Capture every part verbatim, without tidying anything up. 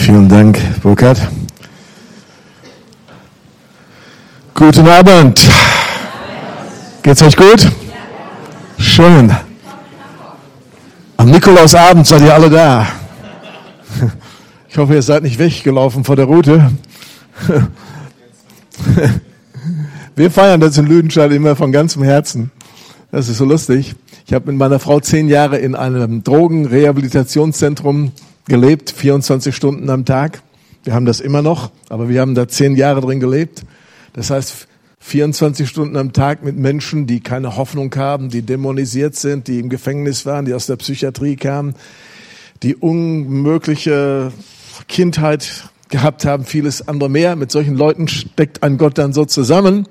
Vielen Dank, Burkhard. Guten Abend. Geht's euch gut? Schön. Am Nikolausabend seid ihr alle da. Ich hoffe, ihr seid nicht weggelaufen vor der Route. Wir feiern das in Lüdenscheid immer von ganzem Herzen. Das ist so lustig. Ich habe mit meiner Frau zehn Jahre in einem Drogenrehabilitationszentrum gelebt, vierundzwanzig Stunden am Tag. Wir haben das immer noch, aber wir haben da zehn Jahre drin gelebt. Das heißt, vierundzwanzig Stunden am Tag mit Menschen, die keine Hoffnung haben, die dämonisiert sind, die im Gefängnis waren, die aus der Psychiatrie kamen, die unmögliche Kindheit gehabt haben, vieles andere mehr. Mit solchen Leuten steckt ein Gott dann so zusammen.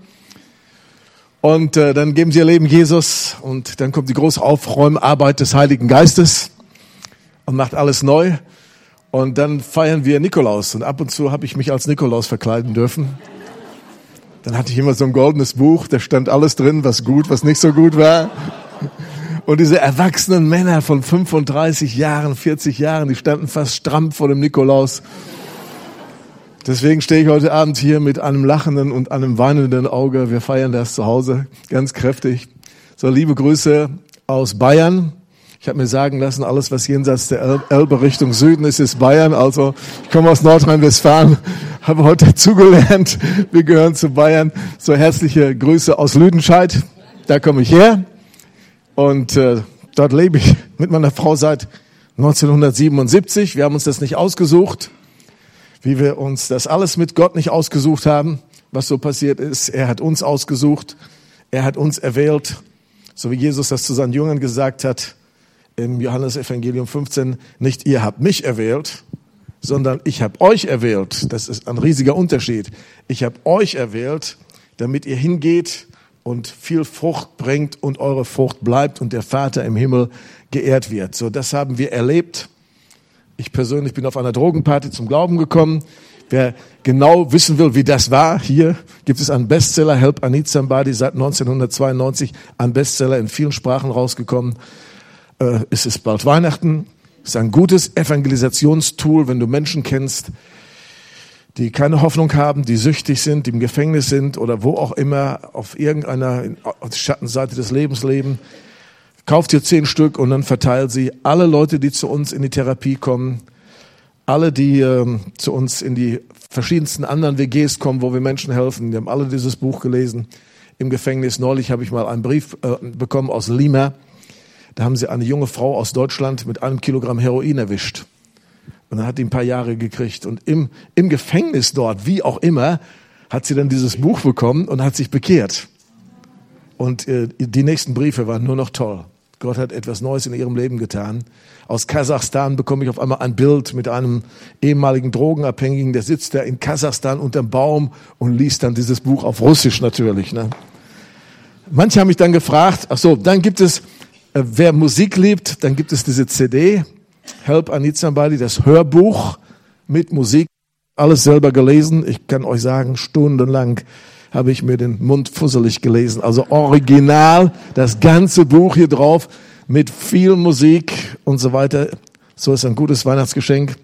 Und äh, dann geben sie ihr Leben Jesus und dann kommt die große Aufräumarbeit des Heiligen Geistes und macht alles neu. Und dann feiern wir Nikolaus. Und ab und zu habe ich mich als Nikolaus verkleiden dürfen. Dann hatte ich immer so ein goldenes Buch, da stand alles drin, was gut, was nicht so gut war. Und diese erwachsenen Männer von fünfunddreißig Jahren, vierzig Jahren, die standen fast stramm vor dem Nikolaus. Deswegen stehe ich heute Abend hier mit einem lachenden und einem weinenden Auge. Wir feiern das zu Hause ganz kräftig. So, liebe Grüße aus Bayern. Ich habe mir sagen lassen, alles, was jenseits der Elbe Richtung Süden ist, ist Bayern. Also ich komme aus Nordrhein-Westfalen, habe heute dazugelernt, wir gehören zu Bayern. So, herzliche Grüße aus Lüdenscheid, da komme ich her. Und äh, dort lebe ich mit meiner Frau seit neunzehnhundertsiebenundsiebzig. Wir haben uns das nicht ausgesucht, wie wir uns das alles mit Gott nicht ausgesucht haben, was so passiert ist. Er hat uns ausgesucht, er hat uns erwählt, so wie Jesus das zu seinen Jüngern gesagt hat, im Johannesevangelium fünfzehn, nicht ihr habt mich erwählt, sondern ich habe euch erwählt. Das ist ein riesiger Unterschied. Ich habe euch erwählt, damit ihr hingeht und viel Frucht bringt und eure Frucht bleibt und der Vater im Himmel geehrt wird. So, das haben wir erlebt. Ich persönlich bin auf einer Drogenparty zum Glauben gekommen. Wer genau wissen will, wie das war, hier gibt es einen Bestseller, Help I Need Somebody, seit neunzehnhundertzweiundneunzig, ein Bestseller in vielen Sprachen rausgekommen. Äh, es ist bald Weihnachten. Es ist ein gutes Evangelisationstool, wenn du Menschen kennst, die keine Hoffnung haben, die süchtig sind, die im Gefängnis sind oder wo auch immer auf irgendeiner Schattenseite des Lebens leben. Kauft dir zehn Stück und dann verteilt sie. Alle Leute, die zu uns in die Therapie kommen, alle, die äh, zu uns in die verschiedensten anderen W Gs kommen, wo wir Menschen helfen, die haben alle dieses Buch gelesen. Im Gefängnis neulich habe ich mal einen Brief äh, bekommen aus Lima. Da haben sie eine junge Frau aus Deutschland mit einem Kilogramm Heroin erwischt. Und dann hat die ein paar Jahre gekriegt. Und im, im Gefängnis dort, wie auch immer, hat sie dann dieses Buch bekommen und hat sich bekehrt. Und äh, die nächsten Briefe waren nur noch toll. Gott hat etwas Neues in ihrem Leben getan. Aus Kasachstan bekomme ich auf einmal ein Bild mit einem ehemaligen Drogenabhängigen, der sitzt da in Kasachstan unterm Baum und liest dann dieses Buch auf Russisch natürlich. Ne? Manche haben mich dann gefragt, ach so, dann gibt es, äh, wer Musik liebt, dann gibt es diese C D, Help I Need Somebody, das Hörbuch mit Musik, alles selber gelesen. Ich kann euch sagen, stundenlang habe ich mir den Mund fusselig gelesen. Also original, das ganze Buch hier drauf mit viel Musik und so weiter. So ist ein gutes Weihnachtsgeschenk.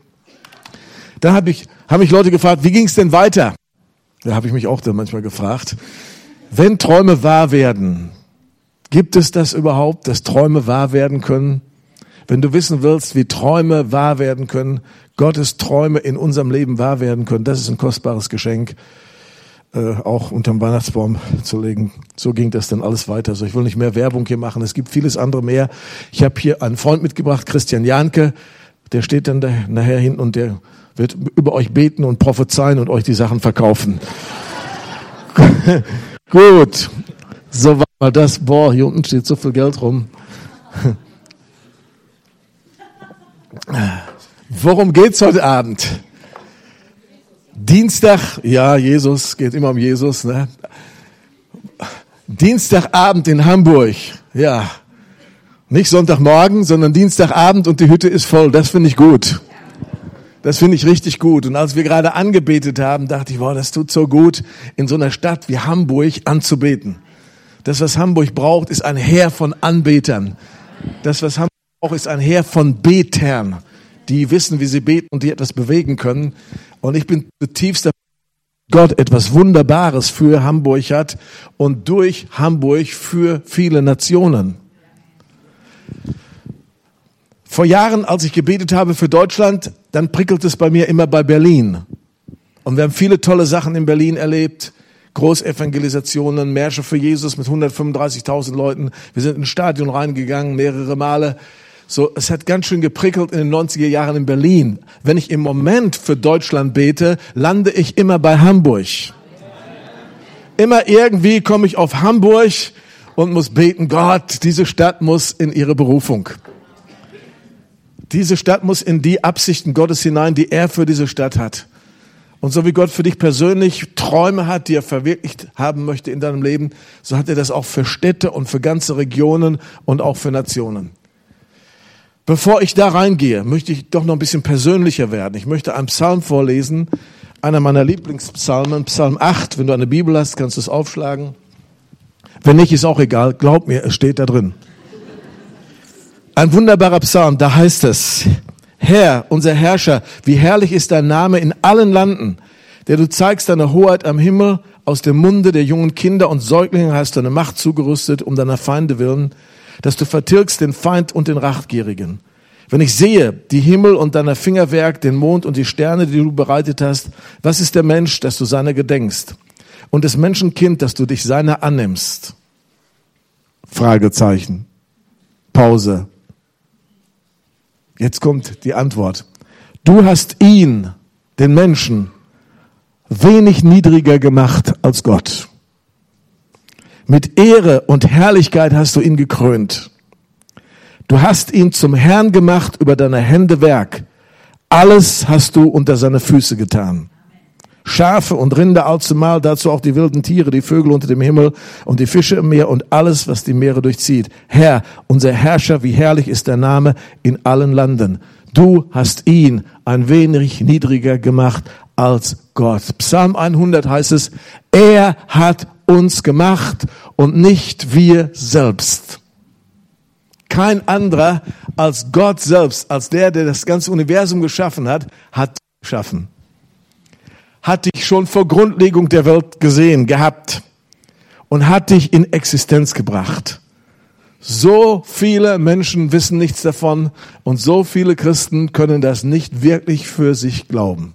Dann habe ich, haben mich Leute gefragt, wie ging es denn weiter? Da habe ich mich auch dann manchmal gefragt. Wenn Träume wahr werden, gibt es das überhaupt, dass Träume wahr werden können? Wenn du wissen willst, wie Träume wahr werden können, Gottes Träume in unserem Leben wahr werden können, das ist ein kostbares Geschenk. Äh, auch unterm Weihnachtsbaum zu legen. So ging das dann alles weiter. So, ich will nicht mehr Werbung hier machen. Es gibt vieles andere mehr. Ich habe hier einen Freund mitgebracht, Christian Janke. Der steht dann da, nachher hinten und der wird über euch beten und prophezeien und euch die Sachen verkaufen. Gut. So war mal das. Boah, hier unten steht so viel Geld rum. Worum geht's heute Abend? Dienstag, ja, Jesus, geht immer um Jesus, ne? Dienstagabend in Hamburg, ja. Nicht Sonntagmorgen, sondern Dienstagabend und die Hütte ist voll. Das finde ich gut. Das finde ich richtig gut. Und als wir gerade angebetet haben, dachte ich, wow, das tut so gut, in so einer Stadt wie Hamburg anzubeten. Das, was Hamburg braucht, ist ein Heer von Anbetern. Das, was Hamburg braucht, ist ein Heer von Betern, die wissen, wie sie beten und die etwas bewegen können. Und ich bin zutiefst dafür, dass Gott etwas Wunderbares für Hamburg hat und durch Hamburg für viele Nationen. Vor Jahren, als ich gebetet habe für Deutschland, dann prickelt es bei mir immer bei Berlin. Und wir haben viele tolle Sachen in Berlin erlebt. Großevangelisationen, Märsche für Jesus mit hundertfünfunddreißigtausend Leuten. Wir sind ins Stadion reingegangen, mehrere Male. So, es hat ganz schön geprickelt in den neunziger Jahren in Berlin. Wenn ich im Moment für Deutschland bete, lande ich immer bei Hamburg. Immer irgendwie komme ich auf Hamburg und muss beten, Gott, diese Stadt muss in ihre Berufung. Diese Stadt muss in die Absichten Gottes hinein, die er für diese Stadt hat. Und so wie Gott für dich persönlich Träume hat, die er verwirklicht haben möchte in deinem Leben, so hat er das auch für Städte und für ganze Regionen und auch für Nationen. Bevor ich da reingehe, möchte ich doch noch ein bisschen persönlicher werden. Ich möchte einen Psalm vorlesen, einer meiner Lieblingspsalmen, Psalm acht. Wenn du eine Bibel hast, kannst du es aufschlagen. Wenn nicht, ist auch egal. Glaub mir, es steht da drin. Ein wunderbarer Psalm, da heißt es: Herr, unser Herrscher, wie herrlich ist dein Name in allen Landen, der du zeigst deine Hoheit am Himmel, aus dem Munde der jungen Kinder und Säuglinge hast du eine Macht zugerüstet, um deiner Feinde willen, dass du vertilgst den Feind und den Rachgierigen. Wenn ich sehe die Himmel und deiner Fingerwerk, den Mond und die Sterne, die du bereitet hast, was ist der Mensch, dass du seiner gedenkst? Und des Menschenkind, dass du dich seiner annimmst? Fragezeichen. Pause. Jetzt kommt die Antwort. Du hast ihn, den Menschen, wenig niedriger gemacht als Gott. Mit Ehre und Herrlichkeit hast du ihn gekrönt. Du hast ihn zum Herrn gemacht über deine Hände Werk. Alles hast du unter seine Füße getan. Schafe und Rinder allzumal, dazu auch die wilden Tiere, die Vögel unter dem Himmel und die Fische im Meer und alles, was die Meere durchzieht. Herr, unser Herrscher, wie herrlich ist der Name in allen Landen. Du hast ihn ein wenig niedriger gemacht als Gott. Psalm hundert heißt es, er hat uns gemacht und nicht wir selbst. Kein anderer als Gott selbst, als der, der das ganze Universum geschaffen hat, hat geschaffen. Hat dich schon vor Grundlegung der Welt gesehen, gehabt und hat dich in Existenz gebracht. So viele Menschen wissen nichts davon und so viele Christen können das nicht wirklich für sich glauben.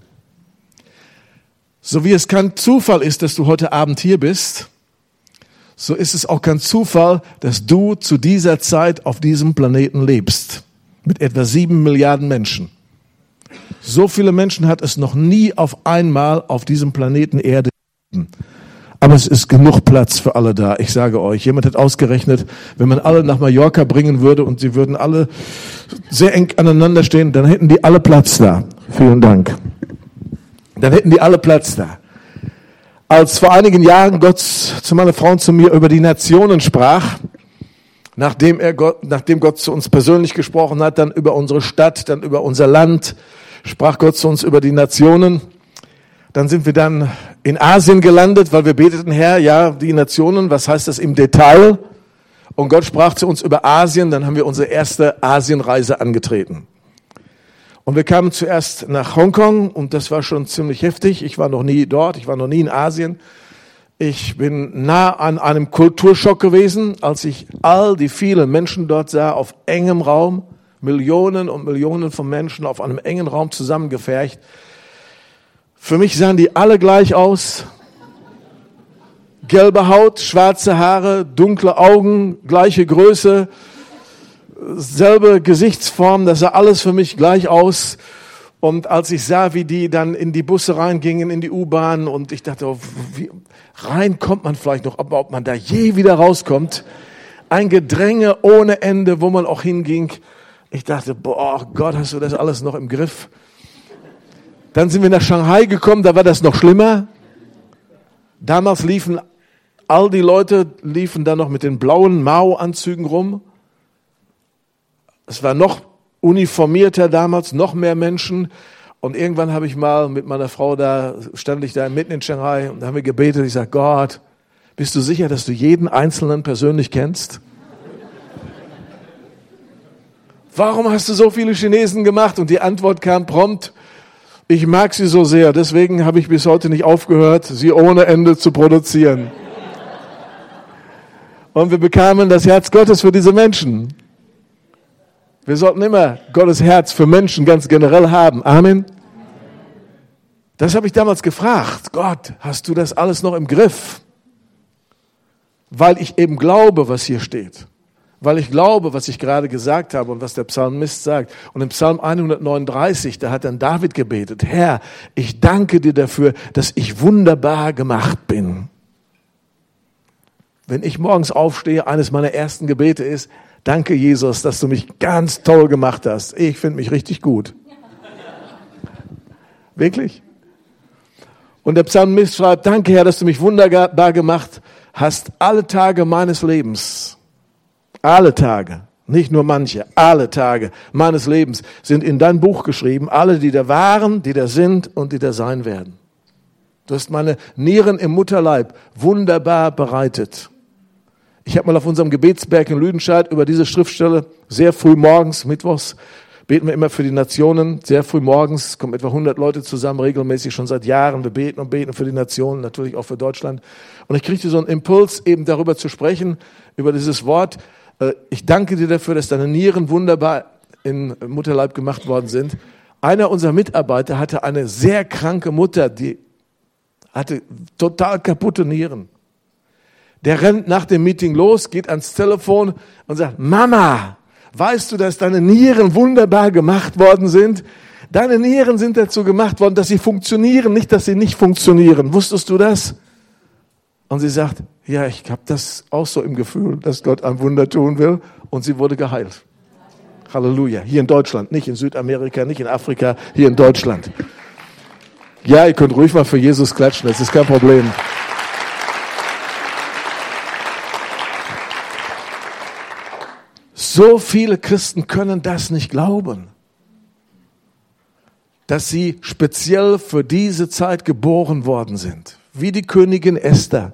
So wie es kein Zufall ist, dass du heute Abend hier bist, so ist es auch kein Zufall, dass du zu dieser Zeit auf diesem Planeten lebst. Mit etwa sieben Milliarden Menschen. So viele Menschen hat es noch nie auf einmal auf diesem Planeten Erde gegeben. Aber es ist genug Platz für alle da. Ich sage euch, jemand hat ausgerechnet, wenn man alle nach Mallorca bringen würde und sie würden alle sehr eng aneinander stehen, dann hätten die alle Platz da. Vielen Dank. Dann hätten die alle Platz da. Als vor einigen Jahren Gott zu meiner Frau und zu mir über die Nationen sprach, nachdem er Gott, nachdem Gott zu uns persönlich gesprochen hat, dann über unsere Stadt, dann über unser Land, sprach Gott zu uns über die Nationen. Dann sind wir dann in Asien gelandet, weil wir beteten, Herr, ja, die Nationen, was heißt das im Detail? Und Gott sprach zu uns über Asien, dann haben wir unsere erste Asienreise angetreten. Und wir kamen zuerst nach Hongkong und das war schon ziemlich heftig. Ich war noch nie dort, ich war noch nie in Asien. Ich bin nah an einem Kulturschock gewesen, als ich all die vielen Menschen dort sah, auf engem Raum, Millionen und Millionen von Menschen auf einem engen Raum zusammengefercht. Für mich sahen die alle gleich aus. Gelbe Haut, schwarze Haare, dunkle Augen, gleiche Größe, selbe Gesichtsform, das sah alles für mich gleich aus. Und als ich sah, wie die dann in die Busse reingingen, in die U-Bahn, und ich dachte, oh, wie, rein kommt man vielleicht noch, aber ob man da je wieder rauskommt, ein Gedränge ohne Ende, wo man auch hinging. Ich dachte, boah Gott, hast du das alles noch im Griff? Dann sind wir nach Shanghai gekommen, da war das noch schlimmer. Damals liefen all die Leute, liefen da noch mit den blauen Mao-Anzügen rum. Es war noch uniformierter damals, noch mehr Menschen. Und irgendwann habe ich mal mit meiner Frau da, stand ich da mitten in Shanghai und da haben wir gebetet. Ich sage, Gott, bist du sicher, dass du jeden Einzelnen persönlich kennst? warum hast du so viele Chinesen gemacht? Und die Antwort kam prompt, ich mag sie so sehr, deswegen habe ich bis heute nicht aufgehört, sie ohne Ende zu produzieren. Und wir bekamen das Herz Gottes für diese Menschen. Wir sollten immer Gottes Herz für Menschen ganz generell haben. Amen. Das habe ich damals gefragt. Gott, hast du das alles noch im Griff? Weil ich eben glaube, was hier steht. Weil ich glaube, was ich gerade gesagt habe und was der Psalmist sagt. Und im Psalm hundertneununddreißig, da hat dann David gebetet, Herr, ich danke dir dafür, dass ich wunderbar gemacht bin. Wenn ich morgens aufstehe, eines meiner ersten Gebete ist, danke Jesus, dass du mich ganz toll gemacht hast. Ich finde mich richtig gut. Wirklich? Und der Psalmist schreibt, danke Herr, dass du mich wunderbar gemacht hast, alle Tage meines Lebens. Alle Tage, nicht nur manche, alle Tage meines Lebens sind in dein Buch geschrieben, alle, die da waren, die da sind und die da sein werden. Du hast meine Nieren im Mutterleib wunderbar bereitet. Ich habe mal auf unserem Gebetsberg in Lüdenscheid über diese Schriftstelle sehr früh morgens, mittwochs, beten wir immer für die Nationen, sehr früh morgens, es kommen etwa hundert Leute zusammen, regelmäßig schon seit Jahren. Wir beten und beten für die Nationen, natürlich auch für Deutschland. Und ich kriegte so einen Impuls, eben darüber zu sprechen, über dieses Wort. Ich danke dir dafür, dass deine Nieren wunderbar in Mutterleib gemacht worden sind. Einer unserer Mitarbeiter hatte eine sehr kranke Mutter, die hatte total kaputte Nieren. Der rennt nach dem Meeting los, geht ans Telefon und sagt, Mama, weißt du, dass deine Nieren wunderbar gemacht worden sind? Deine Nieren sind dazu gemacht worden, dass sie funktionieren, nicht, dass sie nicht funktionieren. Wusstest du das? Und sie sagt, ja, ich habe das auch so im Gefühl, dass Gott ein Wunder tun will. Und sie wurde geheilt. Halleluja. Hier in Deutschland, nicht in Südamerika, nicht in Afrika, hier in Deutschland. Ja, ihr könnt ruhig mal für Jesus klatschen, das ist kein Problem. So viele Christen können das nicht glauben, dass sie speziell für diese Zeit geboren worden sind. Wie die Königin Esther.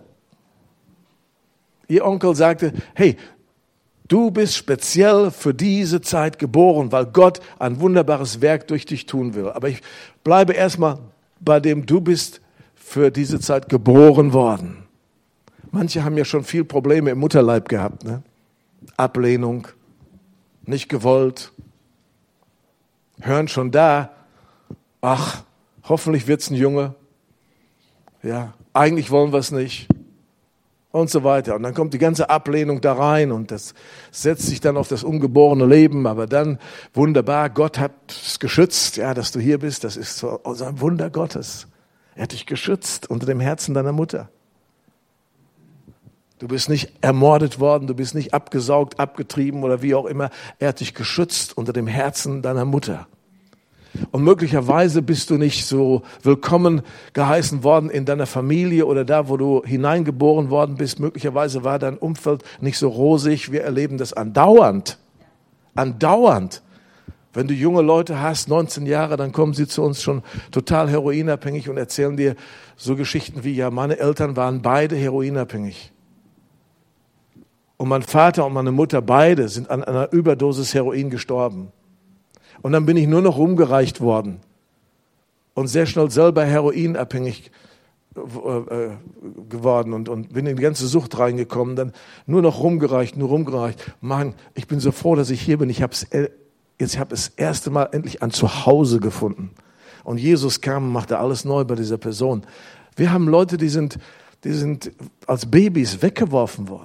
Ihr Onkel sagte, hey, du bist speziell für diese Zeit geboren, weil Gott ein wunderbares Werk durch dich tun will. Aber ich bleibe erstmal bei dem, du bist für diese Zeit geboren worden. Manche haben ja schon viel Probleme im Mutterleib gehabt, ne? Ablehnung, nicht gewollt, hören schon da, ach, hoffentlich wird's ein Junge, ja, eigentlich wollen wir es nicht und so weiter. Und dann kommt die ganze Ablehnung da rein und das setzt sich dann auf das ungeborene Leben, aber dann wunderbar, Gott hat es geschützt, ja, dass du hier bist, das ist so ein Wunder Gottes. Er hat dich geschützt unter dem Herzen deiner Mutter. Du bist nicht ermordet worden, du bist nicht abgesaugt, abgetrieben oder wie auch immer. Er hat dich geschützt unter dem Herzen deiner Mutter. Und möglicherweise bist du nicht so willkommen geheißen worden in deiner Familie oder da, wo du hineingeboren worden bist. Möglicherweise war dein Umfeld nicht so rosig. Wir erleben das andauernd. Andauernd. Wenn du junge Leute hast, neunzehn Jahre, dann kommen sie zu uns schon total heroinabhängig und erzählen dir so Geschichten wie, ja, meine Eltern waren beide heroinabhängig. Und mein Vater und meine Mutter, beide, sind an einer Überdosis Heroin gestorben. Und dann bin ich nur noch rumgereicht worden und sehr schnell selber heroinabhängig äh, geworden und, und bin in die ganze Sucht reingekommen. Dann nur noch rumgereicht, nur rumgereicht. Mann, ich bin so froh, dass ich hier bin. Ich habe es jetzt habe das erste Mal endlich ein Zuhause gefunden. Und Jesus kam und machte alles neu bei dieser Person. Wir haben Leute, die sind, die sind als Babys weggeworfen worden.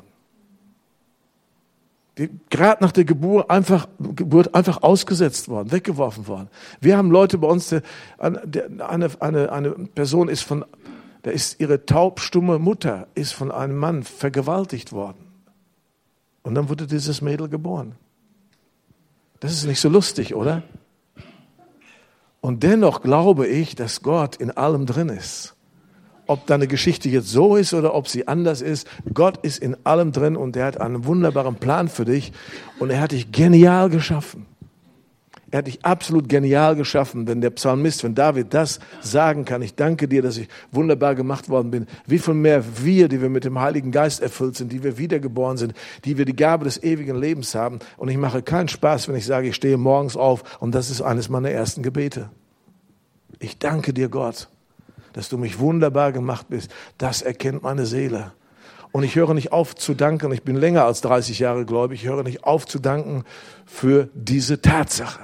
Die gerade nach der Geburt einfach, Geburt einfach ausgesetzt worden, weggeworfen worden. Wir haben Leute bei uns, der, eine, eine, eine Person ist von, da ist ihre taubstumme Mutter, ist von einem Mann vergewaltigt worden. Und dann wurde dieses Mädel geboren. Das ist nicht so lustig, oder? Und dennoch glaube ich, dass Gott in allem drin ist. Ob deine Geschichte jetzt so ist oder ob sie anders ist, Gott ist in allem drin und er hat einen wunderbaren Plan für dich und er hat dich genial geschaffen. Er hat dich absolut genial geschaffen. Wenn der Psalmist, wenn David das sagen kann, ich danke dir, dass ich wunderbar gemacht worden bin. Wie viel mehr wir, die wir mit dem Heiligen Geist erfüllt sind, die wir wiedergeboren sind, die wir die Gabe des ewigen Lebens haben. Und ich mache keinen Spaß, wenn ich sage, ich stehe morgens auf und das ist eines meiner ersten Gebete. Ich danke dir, Gott, dass du mich wunderbar gemacht bist. Das erkennt meine Seele. Und ich höre nicht auf zu danken, ich bin länger als dreißig Jahre gläubig, ich höre nicht auf zu danken für diese Tatsache.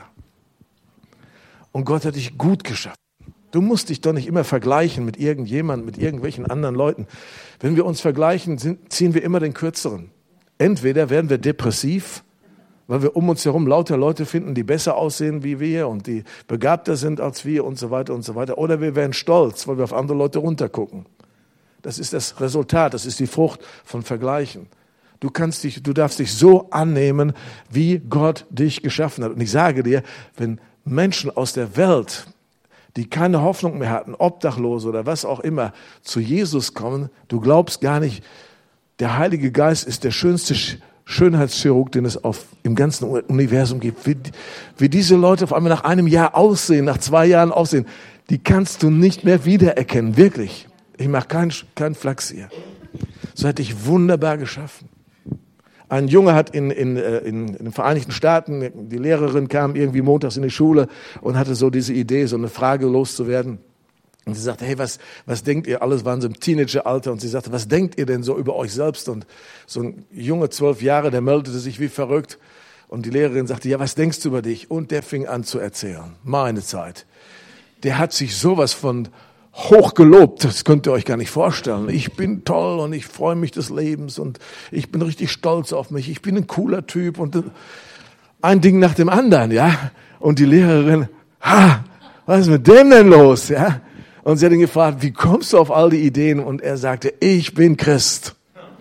Und Gott hat dich gut geschaffen. Du musst dich doch nicht immer vergleichen mit irgendjemandem, mit irgendwelchen anderen Leuten. Wenn wir uns vergleichen, sind, ziehen wir immer den Kürzeren. Entweder werden wir depressiv, weil wir um uns herum lauter Leute finden, die besser aussehen wie wir und die begabter sind als wir und so weiter und so weiter. Oder wir werden stolz, weil wir auf andere Leute runtergucken. Das ist das Resultat, das ist die Frucht von Vergleichen. Du kannst dich, du darfst dich so annehmen, wie Gott dich geschaffen hat. Und ich sage dir, wenn Menschen aus der Welt, die keine Hoffnung mehr hatten, Obdachlose oder was auch immer, zu Jesus kommen, du glaubst gar nicht, der Heilige Geist ist der schönste Schönheitschirurg, den es auf, im ganzen Universum gibt. Wie, wie diese Leute auf einmal nach einem Jahr aussehen, nach zwei Jahren aussehen, die kannst du nicht mehr wiedererkennen, wirklich. Ich mache keinen kein Flachs hier. So hat dich wunderbar geschaffen. Ein Junge hat in, in, in, in den Vereinigten Staaten, die Lehrerin kam irgendwie montags in die Schule und hatte so diese Idee, so eine Frage loszuwerden. Und sie sagte, hey, was, was denkt ihr? Alles waren so im Teenageralter. Und sie sagte, was denkt ihr denn so über euch selbst? Und so ein Junge, zwölf Jahre, der meldete sich wie verrückt. Und die Lehrerin sagte, ja, was denkst du über dich? Und der fing an zu erzählen. Meine Zeit. Der hat sich sowas von hoch gelobt, das könnt ihr euch gar nicht vorstellen. Ich bin toll und ich freue mich des Lebens und ich bin richtig stolz auf mich. Ich bin ein cooler Typ und ein Ding nach dem anderen, ja. Und die Lehrerin, ha, was ist mit dem denn los, ja? Und sie hat ihn gefragt, wie kommst du auf all die Ideen? Und er sagte, ich bin Christ.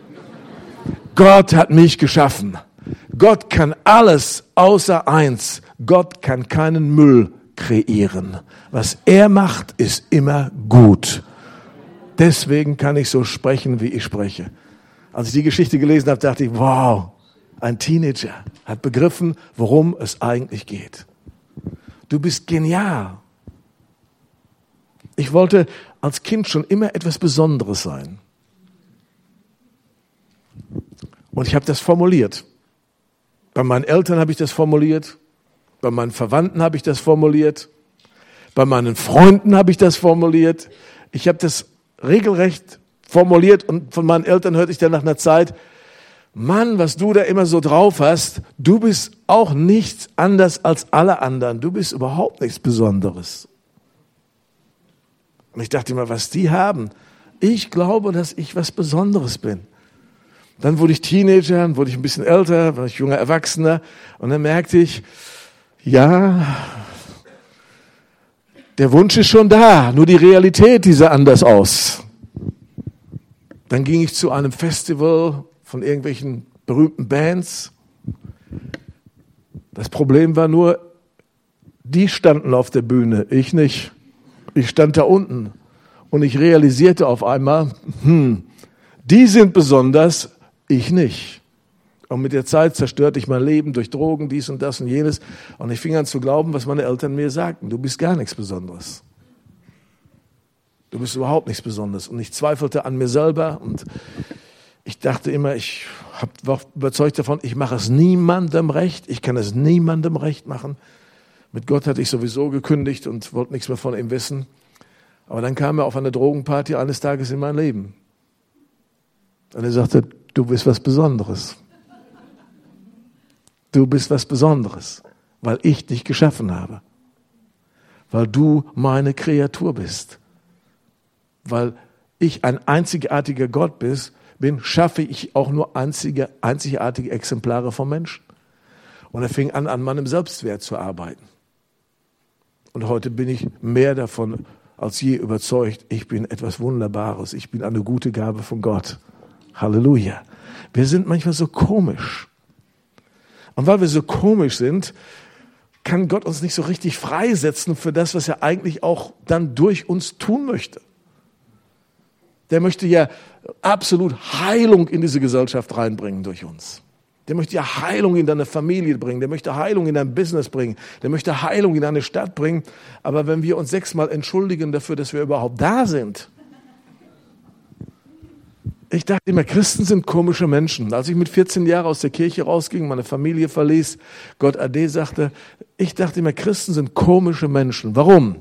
Gott hat mich geschaffen. Gott kann alles außer eins. Gott kann keinen Müll kreieren. Was er macht, ist immer gut. Deswegen kann ich so sprechen, wie ich spreche. Als ich die Geschichte gelesen habe, dachte ich, wow, ein Teenager hat begriffen, worum es eigentlich geht. Du bist genial. Ich wollte als Kind schon immer etwas Besonderes sein. Und ich habe das formuliert. Bei meinen Eltern habe ich das formuliert. Bei meinen Verwandten habe ich das formuliert. Bei meinen Freunden habe ich das formuliert. Ich habe das regelrecht formuliert und von meinen Eltern hörte ich dann nach einer Zeit, Mann, was du da immer so drauf hast, du bist auch nichts anders als alle anderen. Du bist überhaupt nichts Besonderes. Und ich dachte immer, was die haben. Ich glaube, dass ich was Besonderes bin. Dann wurde ich Teenager, dann wurde ich ein bisschen älter, war ich junger Erwachsener und dann merkte ich, ja, der Wunsch ist schon da, nur die Realität, die sah anders aus. Dann ging ich zu einem Festival von irgendwelchen berühmten Bands. Das Problem war nur, die standen auf der Bühne, ich nicht. Ich stand da unten und ich realisierte auf einmal, hm, die sind besonders, ich nicht. Und mit der Zeit zerstörte ich mein Leben durch Drogen, dies und das und jenes. Und ich fing an zu glauben, was meine Eltern mir sagten. Du bist gar nichts Besonderes. Du bist überhaupt nichts Besonderes. Und ich zweifelte an mir selber. Und ich dachte immer, ich war überzeugt davon, ich mache es niemandem recht. Ich kann es niemandem recht machen. Mit Gott hatte ich sowieso gekündigt und wollte nichts mehr von ihm wissen. Aber dann kam er auf eine Drogenparty eines Tages in mein Leben. Und er sagte, du bist was Besonderes. Du bist was Besonderes, weil ich dich geschaffen habe. Weil du meine Kreatur bist. Weil ich ein einzigartiger Gott bin, schaffe ich auch nur einzige, einzigartige Exemplare von Menschen. Und er fing an, an meinem Selbstwert zu arbeiten. Und heute bin ich mehr davon als je überzeugt, ich bin etwas Wunderbares. Ich bin eine gute Gabe von Gott. Halleluja. Wir sind manchmal so komisch. Und weil wir so komisch sind, kann Gott uns nicht so richtig freisetzen für das, was er eigentlich auch dann durch uns tun möchte. Der möchte ja absolut Heilung in diese Gesellschaft reinbringen durch uns. Der möchte ja Heilung in deine Familie bringen. Der möchte Heilung in dein Business bringen. Der möchte Heilung in deine Stadt bringen. Aber wenn wir uns sechsmal entschuldigen dafür, dass wir überhaupt da sind. Ich dachte immer, Christen sind komische Menschen. Als ich mit vierzehn Jahren aus der Kirche rausging, meine Familie verließ, Gott Ade sagte, ich dachte immer, Christen sind komische Menschen. Warum?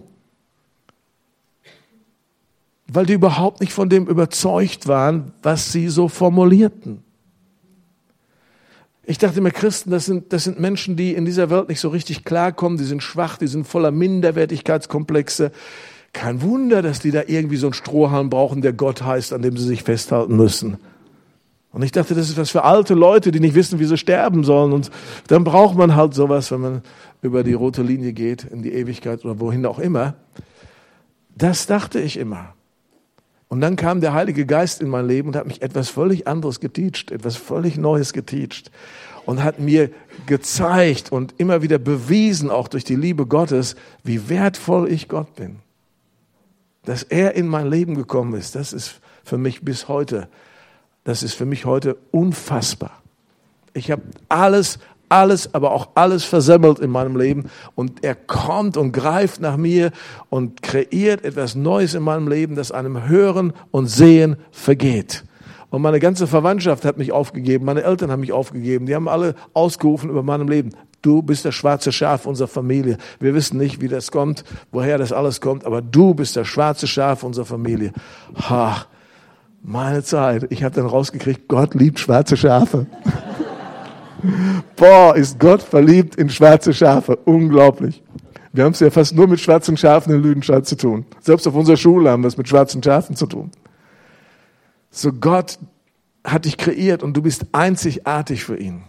Weil die überhaupt nicht von dem überzeugt waren, was sie so formulierten. Ich dachte immer, Christen, das sind, das sind Menschen, die in dieser Welt nicht so richtig klarkommen, die sind schwach, die sind voller Minderwertigkeitskomplexe. Kein Wunder, dass die da irgendwie so einen Strohhalm brauchen, der Gott heißt, an dem sie sich festhalten müssen. Und ich dachte, das ist was für alte Leute, die nicht wissen, wie sie sterben sollen. Und dann braucht man halt sowas, wenn man über die rote Linie geht, in die Ewigkeit oder wohin auch immer. Das dachte ich immer. Und dann kam der Heilige Geist in mein Leben und hat mich etwas völlig anderes geteacht, etwas völlig Neues geteacht. Und hat mir gezeigt und immer wieder bewiesen, auch durch die Liebe Gottes, wie wertvoll ich Gott bin. Dass er in mein Leben gekommen ist, das ist für mich bis heute, das ist für mich heute unfassbar. Ich habe alles, alles, aber auch alles versemmelt in meinem Leben und er kommt und greift nach mir und kreiert etwas Neues in meinem Leben, das einem Hören und Sehen vergeht. Und meine ganze Verwandtschaft hat mich aufgegeben, meine Eltern haben mich aufgegeben, die haben alle ausgerufen über meinem Leben. Du bist das schwarze Schaf unserer Familie. Wir wissen nicht, wie das kommt, woher das alles kommt, aber du bist das schwarze Schaf unserer Familie. Ha, meine Zeit. Ich habe dann rausgekriegt, Gott liebt schwarze Schafe. Boah, ist Gott verliebt in schwarze Schafe. Unglaublich. Wir haben es ja fast nur mit schwarzen Schafen in Lüdenscheid zu tun. Selbst auf unserer Schule haben wir es mit schwarzen Schafen zu tun. So, Gott hat dich kreiert und du bist einzigartig für ihn.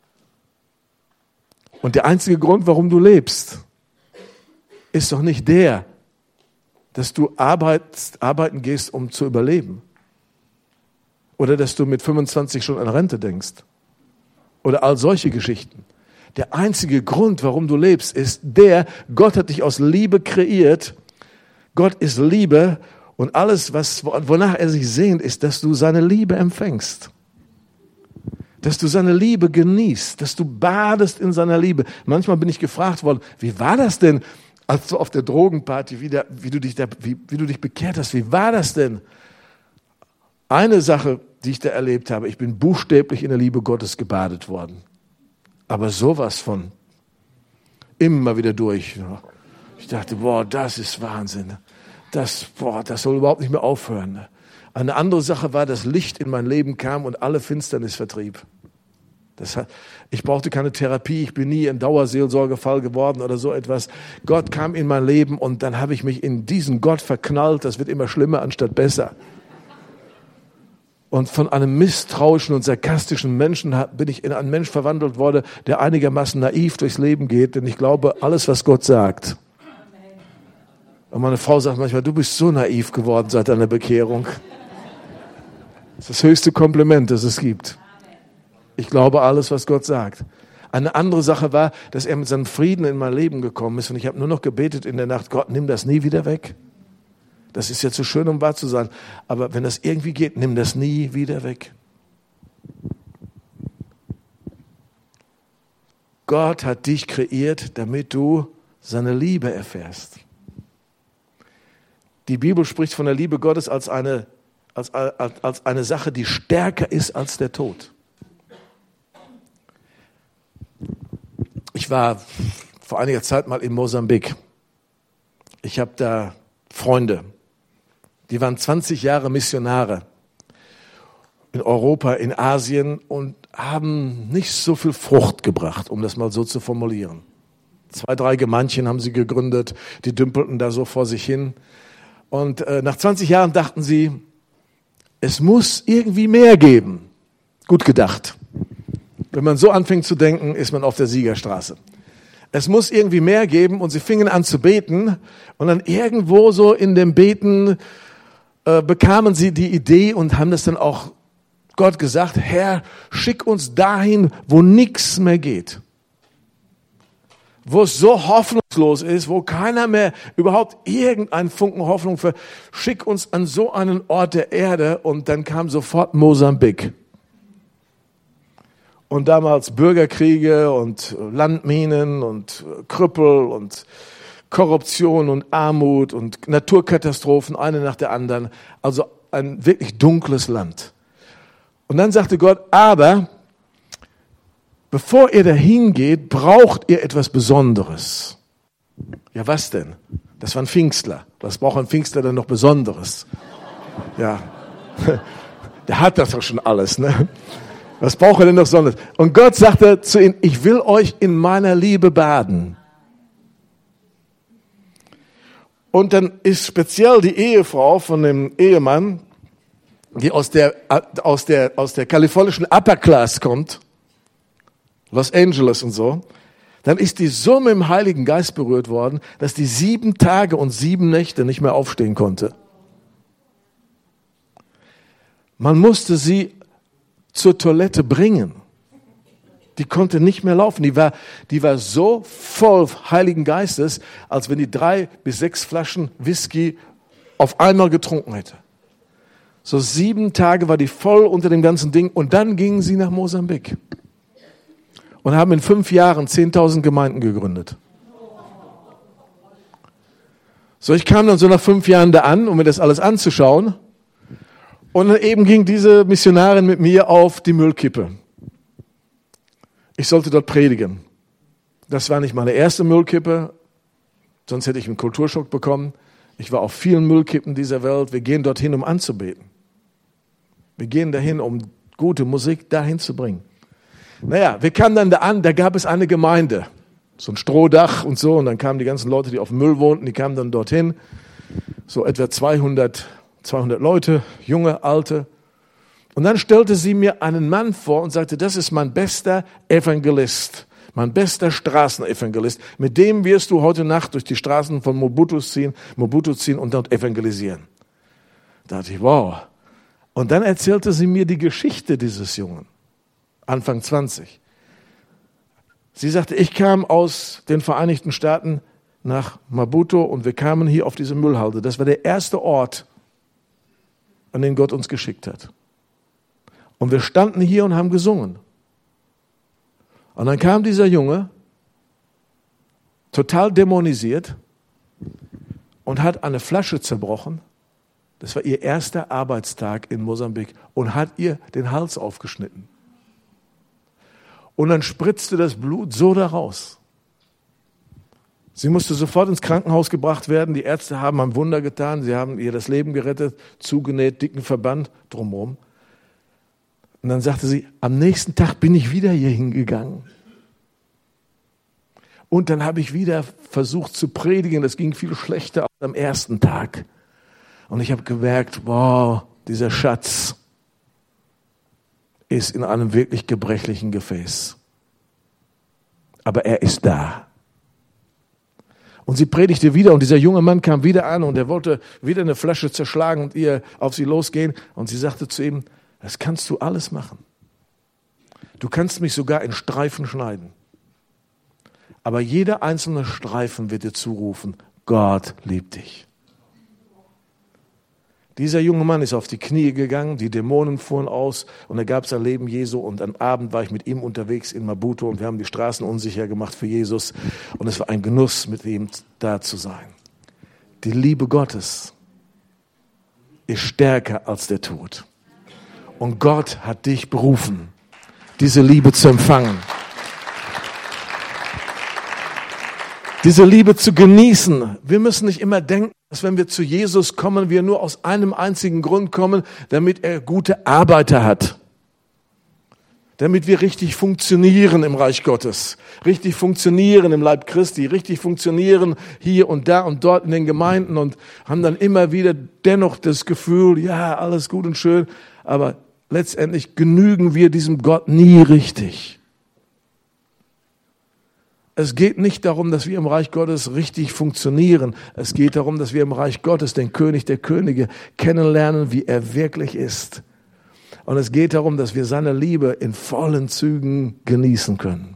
Und der einzige Grund, warum du lebst, ist doch nicht der, dass du arbeitst, arbeiten gehst, um zu überleben. Oder dass du mit fünfundzwanzig schon an Rente denkst. Oder all solche Geschichten. Der einzige Grund, warum du lebst, ist der, Gott hat dich aus Liebe kreiert. Gott ist Liebe und alles, was, wonach er sich sehnt, ist, dass du seine Liebe empfängst. Dass du seine Liebe genießt, dass du badest in seiner Liebe. Manchmal bin ich gefragt worden, wie war das denn, als du auf der Drogenparty, wie, da, wie, du dich da, wie, wie du dich bekehrt hast, wie war das denn? Eine Sache, die ich da erlebt habe, ich bin buchstäblich in der Liebe Gottes gebadet worden. Aber sowas von immer wieder durch. Ich dachte, boah, das ist Wahnsinn. Das, boah, das soll überhaupt nicht mehr aufhören. Eine andere Sache war, dass Licht in mein Leben kam und alle Finsternis vertrieb. Das hat, ich brauchte keine Therapie, ich bin nie ein Dauerseelsorgefall geworden oder so etwas. Gott kam in mein Leben und dann habe ich mich in diesen Gott verknallt. Das wird immer schlimmer anstatt besser. Und von einem misstrauischen und sarkastischen Menschen bin ich in einen Mensch verwandelt worden, der einigermaßen naiv durchs Leben geht. Denn ich glaube, alles, was Gott sagt. Und meine Frau sagt manchmal, du bist so naiv geworden seit deiner Bekehrung. Das ist das höchste Kompliment, das es gibt. Ich glaube alles, was Gott sagt. Eine andere Sache war, dass er mit seinem Frieden in mein Leben gekommen ist. Und ich habe nur noch gebetet in der Nacht, Gott, nimm das nie wieder weg. Das ist ja zu schön, um wahr zu sein. Aber wenn das irgendwie geht, nimm das nie wieder weg. Gott hat dich kreiert, damit du seine Liebe erfährst. Die Bibel spricht von der Liebe Gottes als eine, als, als, als eine Sache, die stärker ist als der Tod. Ich war vor einiger Zeit mal in Mosambik. Ich habe da Freunde, die waren zwanzig Jahre Missionare in Europa, in Asien und haben nicht so viel Frucht gebracht, um das mal so zu formulieren. Zwei, drei Gemeindchen haben sie gegründet, die dümpelten da so vor sich hin. Und äh, nach zwanzig Jahren dachten sie, es muss irgendwie mehr geben. Gut gedacht. Wenn man so anfängt zu denken, ist man auf der Siegerstraße. Es muss irgendwie mehr geben und sie fingen an zu beten und dann irgendwo so in dem Beten äh, bekamen sie die Idee und haben das dann auch Gott gesagt, Herr, schick uns dahin, wo nichts mehr geht. Wo es so hoffnungslos ist, wo keiner mehr überhaupt irgendeinen Funken Hoffnung für, schick uns an so einen Ort der Erde und dann kam sofort Mosambik. Und damals Bürgerkriege und Landminen und Krüppel und Korruption und Armut und Naturkatastrophen, eine nach der anderen. Also ein wirklich dunkles Land. Und dann sagte Gott, aber bevor ihr dahin geht, braucht ihr etwas Besonderes. Ja, was denn? Das war ein Pfingstler. Was braucht ein Pfingstler denn noch Besonderes? Ja, der hat das doch schon alles, ne? Was braucht er denn noch Besonderes? Und Gott sagte zu ihnen, ich will euch in meiner Liebe baden. Und dann ist speziell die Ehefrau von dem Ehemann, die aus der, aus der, aus der kalifornischen Upper Class kommt, Los Angeles und so, dann ist die so mit dem Heiligen Geist berührt worden, dass die sieben Tage und sieben Nächte nicht mehr aufstehen konnte. Man musste sie zur Toilette bringen. Die konnte nicht mehr laufen. Die war, die war so voll Heiligen Geistes, als wenn die drei bis sechs Flaschen Whisky auf einmal getrunken hätte. So sieben Tage war die voll unter dem ganzen Ding und dann gingen sie nach Mosambik und haben in fünf Jahren zehntausend Gemeinden gegründet. So, ich kam dann so nach fünf Jahren da an, um mir das alles anzuschauen. Und dann eben ging diese Missionarin mit mir auf die Müllkippe. Ich sollte dort predigen. Das war nicht meine erste Müllkippe, sonst hätte ich einen Kulturschock bekommen. Ich war auf vielen Müllkippen dieser Welt. Wir gehen dorthin, um anzubeten. Wir gehen dahin, um gute Musik dahin zu bringen. Naja, wir kamen dann da an, da gab es eine Gemeinde. So ein Strohdach und so. Und dann kamen die ganzen Leute, die auf dem Müll wohnten, die kamen dann dorthin. So etwa zweihundert, zweihundert Leute, junge, alte. Und dann stellte sie mir einen Mann vor und sagte, das ist mein bester Evangelist, mein bester Straßenevangelist. Mit dem wirst du heute Nacht durch die Straßen von Mobutu ziehen, Mobutu ziehen und dort evangelisieren. Da dachte ich, wow. Und dann erzählte sie mir die Geschichte dieses Jungen, Anfang zwanzig. Sie sagte, ich kam aus den Vereinigten Staaten nach Maputo und wir kamen hier auf diese Müllhalde. Das war der erste Ort, an den Gott uns geschickt hat. Und wir standen hier und haben gesungen. Und dann kam dieser Junge, total dämonisiert, und hat eine Flasche zerbrochen. Das war ihr erster Arbeitstag in Mosambik und hat ihr den Hals aufgeschnitten. Und dann spritzte das Blut so da raus. Sie musste sofort ins Krankenhaus gebracht werden. Die Ärzte haben ein Wunder getan. Sie haben ihr das Leben gerettet, zugenäht, dicken Verband drumherum. Und dann sagte sie, am nächsten Tag bin ich wieder hier hingegangen. Und dann habe ich wieder versucht zu predigen. Das ging viel schlechter als am ersten Tag. Und ich habe gemerkt, wow, dieser Schatz ist in einem wirklich gebrechlichen Gefäß. Aber er ist da. Und sie predigte wieder und dieser junge Mann kam wieder an und er wollte wieder eine Flasche zerschlagen und ihr auf sie losgehen. Und sie sagte zu ihm, das kannst du alles machen. Du kannst mich sogar in Streifen schneiden. Aber jeder einzelne Streifen wird dir zurufen, Gott liebt dich. Dieser junge Mann ist auf die Knie gegangen, die Dämonen fuhren aus und er gab sein Leben Jesu und am Abend war ich mit ihm unterwegs in Maputo und wir haben die Straßen unsicher gemacht für Jesus und es war ein Genuss, mit ihm da zu sein. Die Liebe Gottes ist stärker als der Tod. Und Gott hat dich berufen, diese Liebe zu empfangen. Diese Liebe zu genießen. Wir müssen nicht immer denken, dass wenn wir zu Jesus kommen, wir nur aus einem einzigen Grund kommen, damit er gute Arbeiter hat. Damit wir richtig funktionieren im Reich Gottes. Richtig funktionieren im Leib Christi. Richtig funktionieren hier und da und dort in den Gemeinden und haben dann immer wieder dennoch das Gefühl, ja, alles gut und schön, aber letztendlich genügen wir diesem Gott nie richtig. Es geht nicht darum, dass wir im Reich Gottes richtig funktionieren. Es geht darum, dass wir im Reich Gottes den König der Könige kennenlernen, wie er wirklich ist. Und es geht darum, dass wir seine Liebe in vollen Zügen genießen können.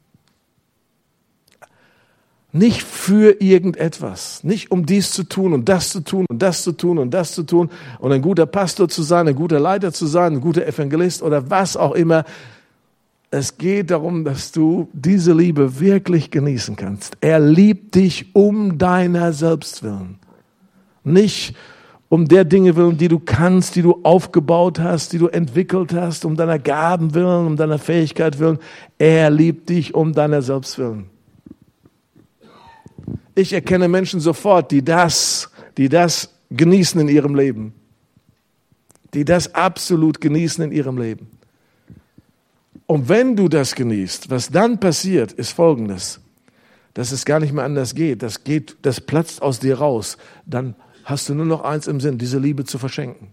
Nicht für irgendetwas, nicht um dies zu tun und das zu tun und das zu tun und das zu tun und ein guter Pastor zu sein, ein guter Leiter zu sein, ein guter Evangelist oder was auch immer. Es geht darum, dass du diese Liebe wirklich genießen kannst. Er liebt dich um deiner selbst willen. Nicht um der Dinge willen, die du kannst, die du aufgebaut hast, die du entwickelt hast, um deiner Gaben willen, um deiner Fähigkeit willen. Er liebt dich um deiner selbst willen. Ich erkenne Menschen sofort, die das, die das genießen in ihrem Leben. Die das absolut genießen in ihrem Leben. Und wenn du das genießt, was dann passiert, ist Folgendes, dass es gar nicht mehr anders geht. Das geht, das platzt aus dir raus. Dann hast du nur noch eins im Sinn, diese Liebe zu verschenken.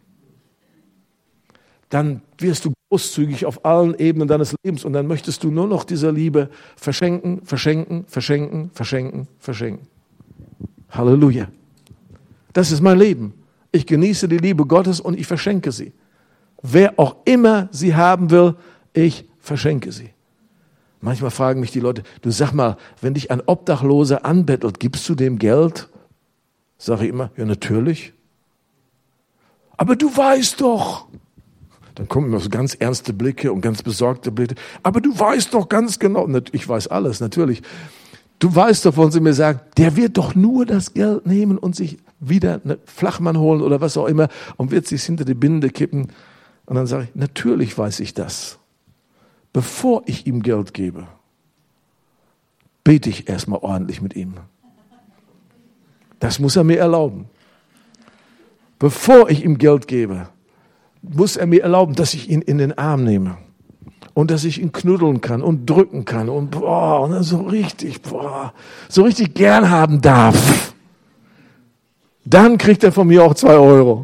Dann wirst du großzügig auf allen Ebenen deines Lebens und dann möchtest du nur noch diese Liebe verschenken, verschenken, verschenken, verschenken, verschenken. Halleluja. Das ist mein Leben. Ich genieße die Liebe Gottes und ich verschenke sie. Wer auch immer sie haben will, ich verschenke sie. Manchmal fragen mich die Leute, du sag mal, wenn dich ein Obdachloser anbettelt, gibst du dem Geld? Sage ich immer, ja natürlich. Aber du weißt doch. Dann kommen immer so ganz ernste Blicke und ganz besorgte Blicke. Aber du weißt doch ganz genau. Ich weiß alles, natürlich. Du weißt doch, wollen sie mir sagen, der wird doch nur das Geld nehmen und sich wieder einen Flachmann holen oder was auch immer und wird sich hinter die Binde kippen. Und dann sage ich, natürlich weiß ich das. Bevor ich ihm Geld gebe, bete ich erstmal ordentlich mit ihm. Das muss er mir erlauben. Bevor ich ihm Geld gebe, muss er mir erlauben, dass ich ihn in den Arm nehme. Und dass ich ihn knuddeln kann und drücken kann und, boah, und so richtig, boah, so richtig gern haben darf. Dann kriegt er von mir auch zwei Euro.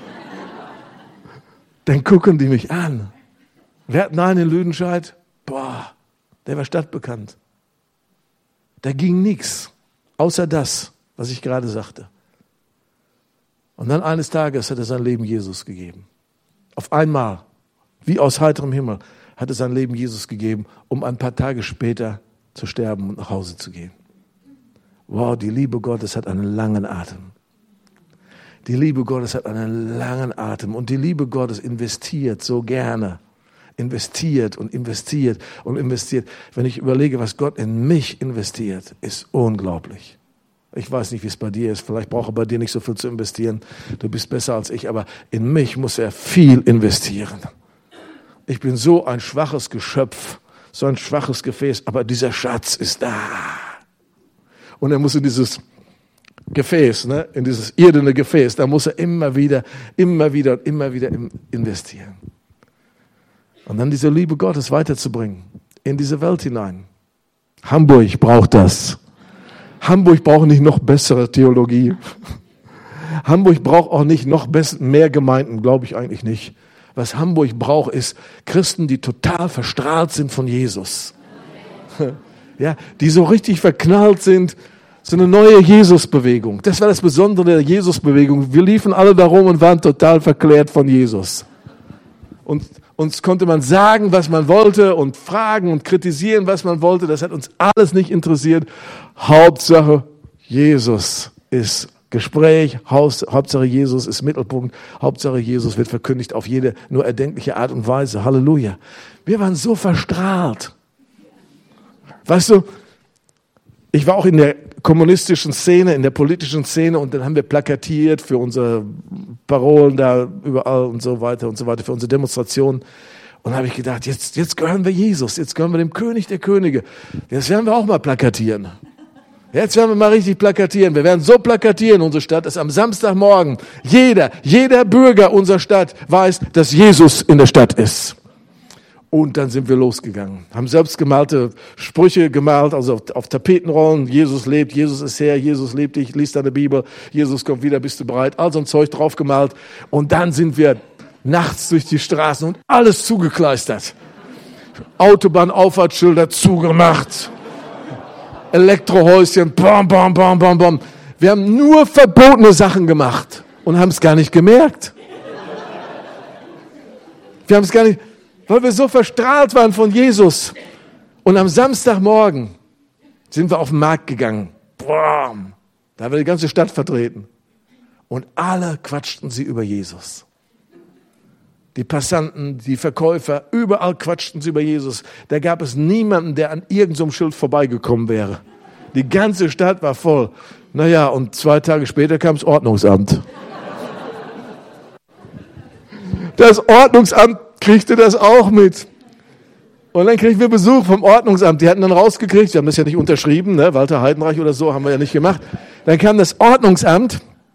Dann gucken die mich an. Wer hat nein in Lüdenscheid? Boah, der war stadtbekannt. Da ging nichts, außer das, was ich gerade sagte. Und dann eines Tages hat er sein Leben Jesus gegeben. Auf einmal, wie aus heiterem Himmel, hat er sein Leben Jesus gegeben, um ein paar Tage später zu sterben und nach Hause zu gehen. Wow, die Liebe Gottes hat einen langen Atem. Die Liebe Gottes hat einen langen Atem. Und die Liebe Gottes investiert so gerne. Investiert und investiert und investiert. Wenn ich überlege, was Gott in mich investiert, ist unglaublich. Ich weiß nicht, wie es bei dir ist. Vielleicht braucht er bei dir nicht so viel zu investieren. Du bist besser als ich, aber in mich muss er viel investieren. Ich bin so ein schwaches Geschöpf, so ein schwaches Gefäß, aber dieser Schatz ist da. Und er muss in dieses Gefäß, ne, in dieses irdene Gefäß, da muss er immer wieder, immer wieder und immer wieder investieren. Und dann diese Liebe Gottes weiterzubringen in diese Welt hinein. Hamburg braucht das. Hamburg braucht nicht noch bessere Theologie. Hamburg braucht auch nicht noch mehr Gemeinden, glaube ich eigentlich nicht. Was Hamburg braucht, ist Christen, die total verstrahlt sind von Jesus. Ja, die so richtig verknallt sind. So eine neue Jesus-Bewegung. Das war das Besondere der Jesus-Bewegung. Wir liefen alle darum und waren total verklärt von Jesus. Und uns konnte man sagen, was man wollte und fragen und kritisieren, was man wollte. Das hat uns alles nicht interessiert. Hauptsache, Jesus ist Gespräch. Hauptsache, Jesus ist Mittelpunkt. Hauptsache, Jesus wird verkündigt auf jede nur erdenkliche Art und Weise. Halleluja. Wir waren so verstrahlt. Weißt du, ich war auch in der kommunistischen Szene, in der politischen Szene und dann haben wir plakatiert für unsere Parolen da überall und so weiter und so weiter, für unsere Demonstrationen. Und da habe ich gedacht, jetzt, jetzt gehören wir Jesus, jetzt gehören wir dem König der Könige. Jetzt werden wir auch mal plakatieren. Jetzt werden wir mal richtig plakatieren. Wir werden so plakatieren, unsere Stadt, dass am Samstagmorgen jeder, jeder Bürger unserer Stadt weiß, dass Jesus in der Stadt ist. Und dann sind wir losgegangen, haben selbst gemalte Sprüche gemalt, also auf, auf Tapetenrollen. Jesus lebt, Jesus ist Herr, Jesus lebt dich, lies deine Bibel, Jesus kommt wieder, bist du bereit? All so ein Zeug draufgemalt. Und dann sind wir nachts durch die Straßen und alles zugekleistert. Autobahnauffahrtsschilder zugemacht. Elektrohäuschen, bam, bam, bam, bam, bam. Wir haben nur verbotene Sachen gemacht und haben es gar nicht gemerkt. Wir haben es gar nicht... Weil wir so verstrahlt waren von Jesus. Und am Samstagmorgen sind wir auf den Markt gegangen. Boah, da haben wir die ganze Stadt vertreten. Und alle quatschten sie über Jesus. Die Passanten, die Verkäufer, überall quatschten sie über Jesus. Da gab es niemanden, der an irgendeinem Schild vorbeigekommen wäre. Die ganze Stadt war voll. Naja, und zwei Tage später kam das Ordnungsamt. Das Ordnungsamt kriegte das auch mit. Und dann kriegten wir Besuch vom Ordnungsamt. Die hatten dann rausgekriegt, die haben das ja nicht unterschrieben, ne? Walter Heidenreich oder so, haben wir ja nicht gemacht. Dann kam das Ordnungsamt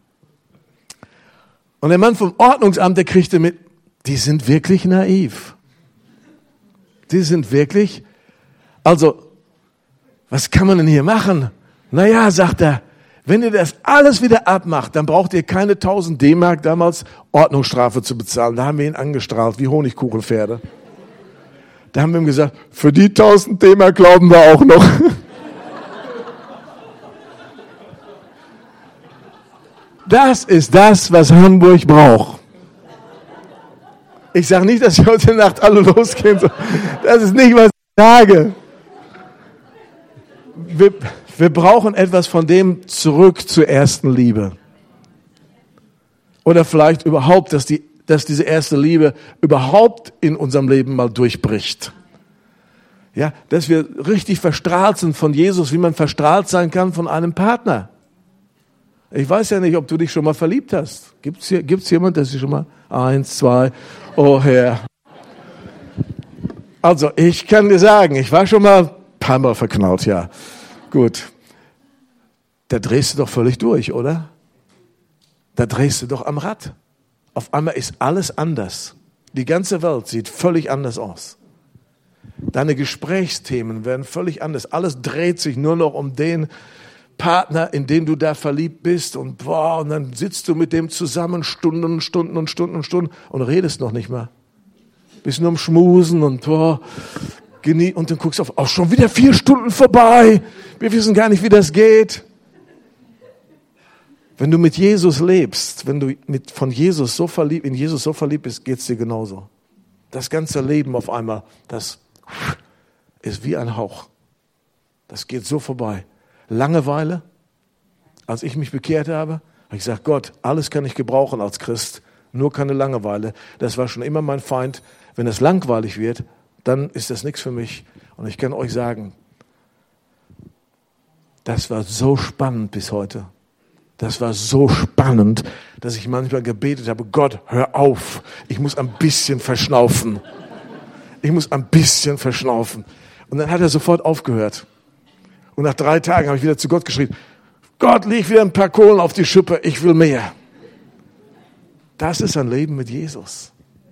und der Mann vom Ordnungsamt, der kriegte mit, die sind wirklich naiv. Die sind wirklich, also, was kann man denn hier machen? Naja, sagt er, wenn ihr das alles wieder abmacht, dann braucht ihr keine tausend D-Mark damals Ordnungsstrafe zu bezahlen. Da haben wir ihn angestrahlt, wie Honigkuchenpferde. Da haben wir ihm gesagt, für die tausend D-Mark glauben wir auch noch. Das ist das, was Hamburg braucht. Ich sage nicht, dass wir heute Nacht alle losgehen. Das ist nicht, was ich sage. Wir, wir brauchen etwas von dem zurück zur ersten Liebe. Oder vielleicht überhaupt, dass, die, dass diese erste Liebe überhaupt in unserem Leben mal durchbricht. Ja, dass wir richtig verstrahlt sind von Jesus, wie man verstrahlt sein kann von einem Partner. Ich weiß ja nicht, ob du dich schon mal verliebt hast. Gibt's hier, gibt's jemand, der sich schon mal... Eins, zwei, oh Herr. Also, ich kann dir sagen, ich war schon mal ein paar Mal verknallt, ja. Gut. Da drehst du doch völlig durch, oder? Da drehst du doch am Rad. Auf einmal ist alles anders. Die ganze Welt sieht völlig anders aus. Deine Gesprächsthemen werden völlig anders. Alles dreht sich nur noch um den Partner, in den du da verliebt bist und boah, und dann sitzt du mit dem zusammen Stunden und Stunden und Stunden und Stunden und redest noch nicht mal. Bist nur am Schmusen und boah, genie- und dann guckst du auf, oh, schon wieder vier Stunden vorbei. Wir wissen gar nicht, wie das geht. Wenn du mit Jesus lebst, wenn du mit, von Jesus so verliebt, in Jesus so verliebt bist, geht's dir genauso. Das ganze Leben auf einmal, das ist wie ein Hauch. Das geht so vorbei. Langeweile, als ich mich bekehrt habe, habe ich gesagt, Gott, alles kann ich gebrauchen als Christ, nur keine Langeweile. Das war schon immer mein Feind. Wenn es langweilig wird, dann ist das nichts für mich. Und ich kann euch sagen, das war so spannend bis heute. Das war so spannend, dass ich manchmal gebetet habe, Gott, hör auf, ich muss ein bisschen verschnaufen. Ich muss ein bisschen verschnaufen. Und dann hat er sofort aufgehört. Und nach drei Tagen habe ich wieder zu Gott geschrien, Gott, leg wieder ein paar Kohlen auf die Schippe, ich will mehr. Das ist ein Leben mit Jesus.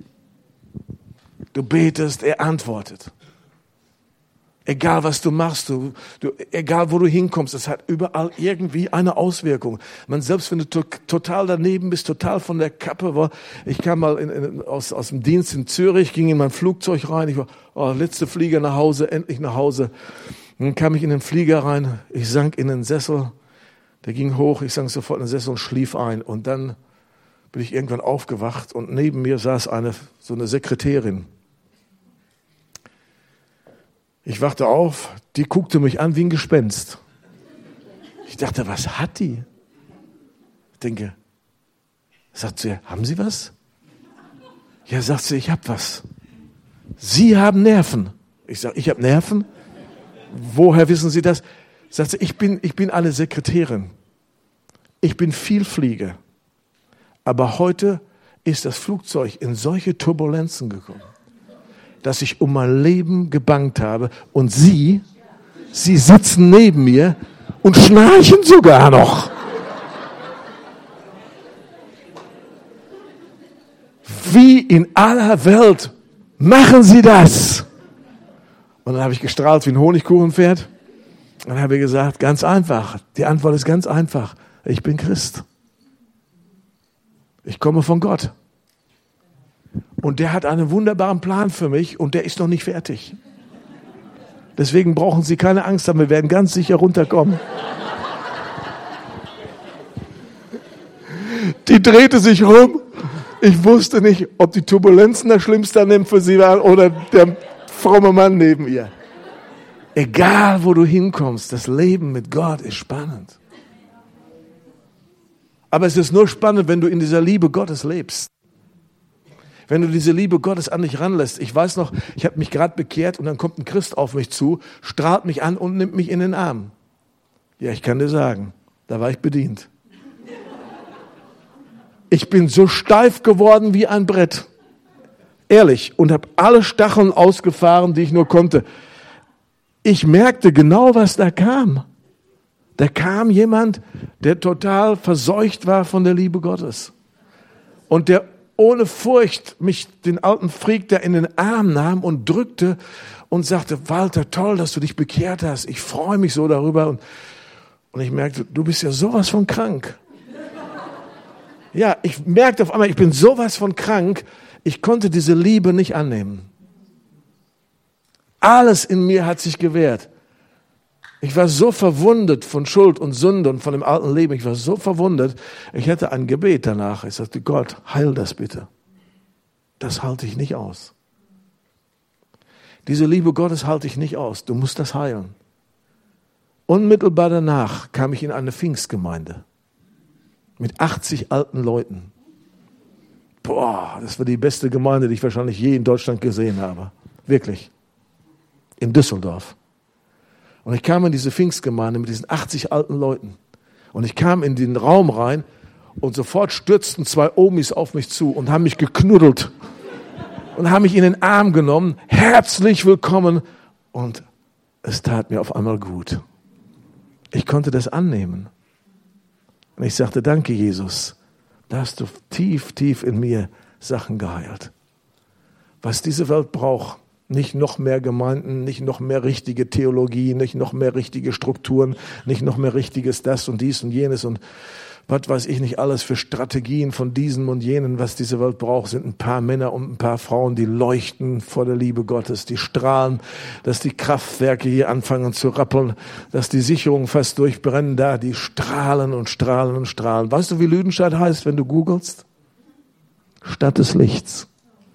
Du betest, er antwortet. Egal, was du machst, du, du, egal, wo du hinkommst, es hat überall irgendwie eine Auswirkung. Man, selbst wenn du to- total daneben bist, total von der Kappe war. Ich kam mal in, in, aus, aus dem Dienst in Zürich, ging in mein Flugzeug rein. Ich war, oh, letzte Flieger nach Hause, endlich nach Hause. Dann kam ich in den Flieger rein, ich sank in den Sessel, der ging hoch, ich sank sofort in den Sessel und schlief ein. Und dann bin ich irgendwann aufgewacht und neben mir saß eine, so eine Sekretärin. Ich wachte auf, die guckte mich an wie ein Gespenst. Ich dachte, was hat die? Ich denke, sagt sie, haben Sie was? Ja, sagt sie, ich hab was. Sie haben Nerven. Ich sage, ich habe Nerven? Woher wissen Sie das? Sagt sie, ich bin, ich bin eine Sekretärin. Ich bin Vielflieger. Aber heute ist das Flugzeug in solche Turbulenzen gekommen, dass ich um mein Leben gebangt habe. Und Sie, Sie sitzen neben mir und schnarchen sogar noch. Wie in aller Welt machen Sie das? Und dann habe ich gestrahlt wie ein Honigkuchenpferd. Und dann habe ich gesagt, ganz einfach. Die Antwort ist ganz einfach. Ich bin Christ. Ich komme von Gott. Und der hat einen wunderbaren Plan für mich und der ist noch nicht fertig. Deswegen brauchen Sie keine Angst haben, wir werden ganz sicher runterkommen. Die drehte sich rum. Ich wusste nicht, ob die Turbulenzen das Schlimmste an dem für sie waren oder der fromme Mann neben ihr. Egal, wo du hinkommst, das Leben mit Gott ist spannend. Aber es ist nur spannend, wenn du in dieser Liebe Gottes lebst. Wenn du diese Liebe Gottes an dich ranlässt. Ich weiß noch, ich habe mich gerade bekehrt und dann kommt ein Christ auf mich zu, strahlt mich an und nimmt mich in den Arm. Ja, ich kann dir sagen, da war ich bedient. Ich bin so steif geworden wie ein Brett. Ehrlich. Und habe alle Stacheln ausgefahren, die ich nur konnte. Ich merkte genau, was da kam. Da kam jemand, der total verseucht war von der Liebe Gottes. Und der ohne Furcht mich, den alten Freak, da in den Arm nahm und drückte und sagte, Walter, toll, dass du dich bekehrt hast. Ich freue mich so darüber. Und, und ich merkte, du bist ja sowas von krank. Ja, ich merkte auf einmal, ich bin sowas von krank. Ich konnte diese Liebe nicht annehmen. Alles in mir hat sich gewehrt. Ich war so verwundet von Schuld und Sünde und von dem alten Leben. Ich war so verwundet. Ich hatte ein Gebet danach. Ich sagte, Gott, heil das bitte. Das halte ich nicht aus. Diese Liebe Gottes halte ich nicht aus. Du musst das heilen. Unmittelbar danach kam ich in eine Pfingstgemeinde mit achtzig alten Leuten. Boah, das war die beste Gemeinde, die ich wahrscheinlich je in Deutschland gesehen habe. Wirklich. In Düsseldorf. Und ich kam in diese Pfingstgemeinde mit diesen achtzig alten Leuten. Und ich kam in den Raum rein und sofort stürzten zwei Omis auf mich zu und haben mich geknuddelt und haben mich in den Arm genommen. Herzlich willkommen. Und es tat mir auf einmal gut. Ich konnte das annehmen. Und ich sagte, danke Jesus, da hast du tief, tief in mir Sachen geheilt. Was diese Welt braucht, nicht noch mehr Gemeinden, nicht noch mehr richtige Theologie, nicht noch mehr richtige Strukturen, nicht noch mehr richtiges das und dies und jenes und was weiß ich nicht alles für Strategien von diesem und jenen. Was diese Welt braucht, sind ein paar Männer und ein paar Frauen, die leuchten vor der Liebe Gottes, die strahlen, dass die Kraftwerke hier anfangen zu rappeln, dass die Sicherungen fast durchbrennen da, die strahlen und strahlen und strahlen. Weißt du, wie Lüdenscheid heißt, wenn du googelst? Stadt des Lichts.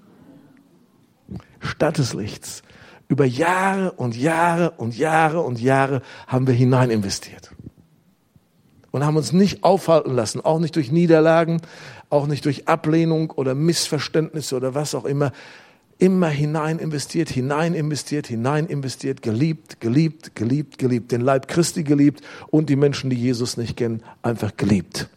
Stadt des Lichts. Über Jahre und Jahre und Jahre und Jahre haben wir hinein investiert. Und haben uns nicht aufhalten lassen, auch nicht durch Niederlagen, auch nicht durch Ablehnung oder Missverständnisse oder was auch immer. Immer hinein investiert, hinein investiert, hinein investiert, geliebt, geliebt, geliebt, geliebt. Den Leib Christi geliebt und die Menschen, die Jesus nicht kennen, einfach geliebt.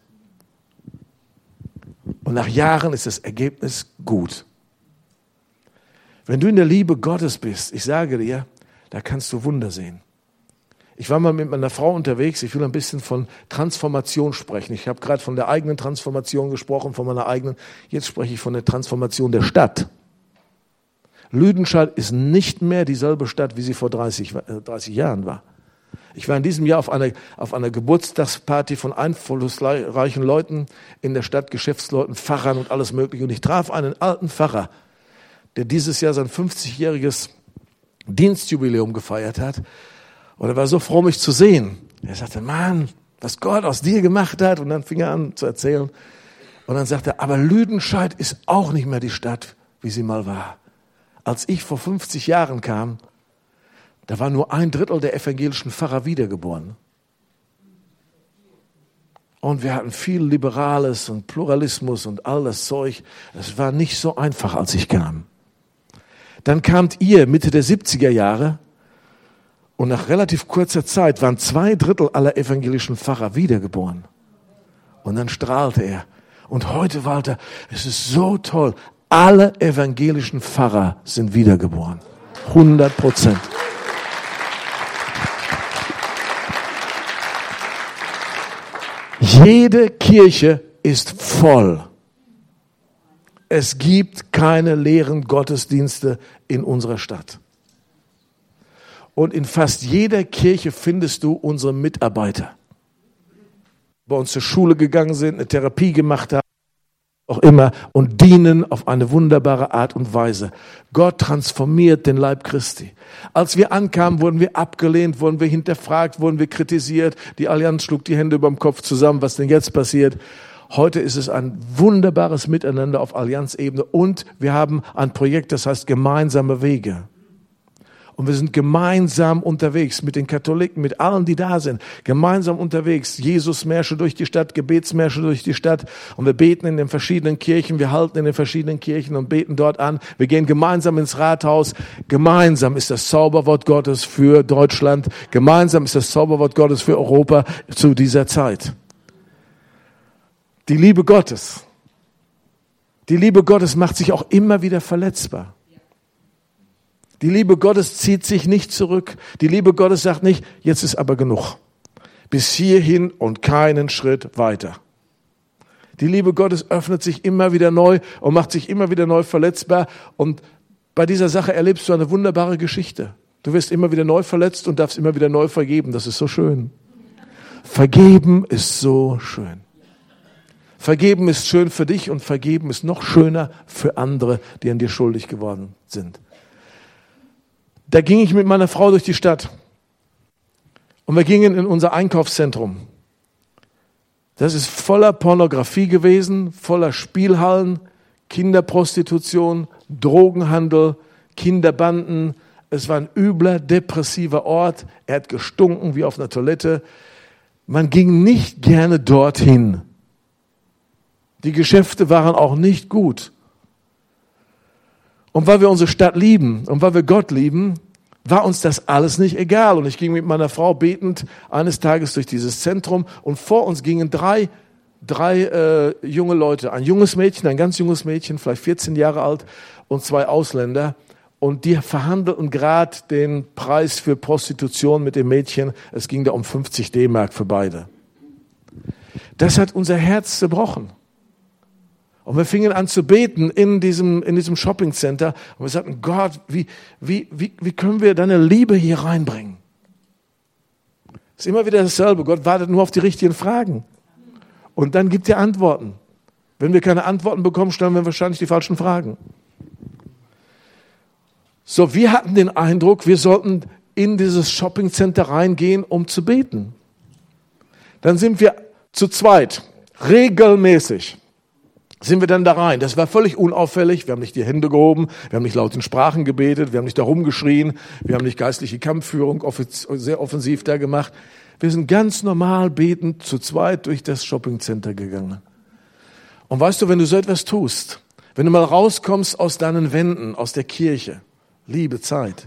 Und nach Jahren ist das Ergebnis gut. Wenn du in der Liebe Gottes bist, ich sage dir, da kannst du Wunder sehen. Ich war mal mit meiner Frau unterwegs, ich will ein bisschen von Transformation sprechen. Ich habe gerade von der eigenen Transformation gesprochen, von meiner eigenen, jetzt spreche ich von der Transformation der Stadt. Lüdenscheid ist nicht mehr dieselbe Stadt, wie sie vor dreißig, dreißig Jahren war. Ich war in diesem Jahr auf einer, auf einer Geburtstagsparty von einflussreichen Leuten in der Stadt, Geschäftsleuten, Pfarrern und alles mögliche. Und ich traf einen alten Pfarrer, der dieses Jahr sein fünfzigjähriges Dienstjubiläum gefeiert hat. Und er war so froh, mich zu sehen. Er sagte, Mann, was Gott aus dir gemacht hat. Und dann fing er an zu erzählen. Und dann sagte er, aber Lüdenscheid ist auch nicht mehr die Stadt, wie sie mal war. Als ich vor fünfzig Jahren kam, da war nur ein Drittel der evangelischen Pfarrer wiedergeboren. Und wir hatten viel Liberales und Pluralismus und all das Zeug. Es war nicht so einfach, als ich kam. Dann kamt ihr Mitte der siebziger Jahre und nach relativ kurzer Zeit waren zwei Drittel aller evangelischen Pfarrer wiedergeboren. Und dann strahlte er. Und heute, Walter, es ist so toll. Alle evangelischen Pfarrer sind wiedergeboren. hundert Prozent. Jede Kirche ist voll. Es gibt keine leeren Gottesdienste in unserer Stadt. Und in fast jeder Kirche findest du unsere Mitarbeiter. Bei uns zur Schule gegangen sind, eine Therapie gemacht haben, auch immer, und dienen auf eine wunderbare Art und Weise. Gott transformiert den Leib Christi. Als wir ankamen, wurden wir abgelehnt, wurden wir hinterfragt, wurden wir kritisiert. Die Allianz schlug die Hände über dem Kopf zusammen, was denn jetzt passiert. Heute ist es ein wunderbares Miteinander auf Allianzebene und wir haben ein Projekt, das heißt gemeinsame Wege. Und wir sind gemeinsam unterwegs mit den Katholiken, mit allen, die da sind. Gemeinsam unterwegs. Jesusmärsche durch die Stadt, Gebetsmärsche durch die Stadt. Und wir beten in den verschiedenen Kirchen. Wir halten in den verschiedenen Kirchen und beten dort an. Wir gehen gemeinsam ins Rathaus. Gemeinsam ist das Zauberwort Gottes für Deutschland. Gemeinsam ist das Zauberwort Gottes für Europa zu dieser Zeit. Die Liebe Gottes. Die Liebe Gottes macht sich auch immer wieder verletzbar. Die Liebe Gottes zieht sich nicht zurück. Die Liebe Gottes sagt nicht, jetzt ist aber genug. Bis hierhin und keinen Schritt weiter. Die Liebe Gottes öffnet sich immer wieder neu und macht sich immer wieder neu verletzbar. Und bei dieser Sache erlebst du eine wunderbare Geschichte. Du wirst immer wieder neu verletzt und darfst immer wieder neu vergeben. Das ist so schön. Vergeben ist so schön. Vergeben ist schön für dich und vergeben ist noch schöner für andere, die an dir schuldig geworden sind. Da ging ich mit meiner Frau durch die Stadt und wir gingen in unser Einkaufszentrum. Das ist voller Pornografie gewesen, voller Spielhallen, Kinderprostitution, Drogenhandel, Kinderbanden. Es war ein übler, depressiver Ort. Er hat gestunken wie auf einer Toilette. Man ging nicht gerne dorthin. Die Geschäfte waren auch nicht gut. Und weil wir unsere Stadt lieben und weil wir Gott lieben, war uns das alles nicht egal. Und ich ging mit meiner Frau betend eines Tages durch dieses Zentrum und vor uns gingen drei, drei äh, junge Leute. Ein junges Mädchen, ein ganz junges Mädchen, vielleicht vierzehn Jahre alt und zwei Ausländer. Und die verhandelten gerade den Preis für Prostitution mit dem Mädchen. Es ging da um fünfzig D-Mark für beide. Das hat unser Herz zerbrochen. Und wir fingen an zu beten in diesem, in diesem Shoppingcenter. Und wir sagten, Gott, wie, wie, wie, wie können wir deine Liebe hier reinbringen? Es ist immer wieder dasselbe. Gott wartet nur auf die richtigen Fragen. Und dann gibt er Antworten. Wenn wir keine Antworten bekommen, stellen wir wahrscheinlich die falschen Fragen. So, wir hatten den Eindruck, wir sollten in dieses Shoppingcenter reingehen, um zu beten. Dann sind wir zu zweit, regelmäßig. Sind wir dann da rein. Das war völlig unauffällig. Wir haben nicht die Hände gehoben, wir haben nicht laut in Sprachen gebetet, wir haben nicht da rumgeschrien, wir haben nicht geistliche Kampfführung sehr offensiv da gemacht. Wir sind ganz normal betend zu zweit durch das Shoppingcenter gegangen. Und weißt du, wenn du so etwas tust, wenn du mal rauskommst aus deinen Wänden, aus der Kirche, Liebe, Zeit.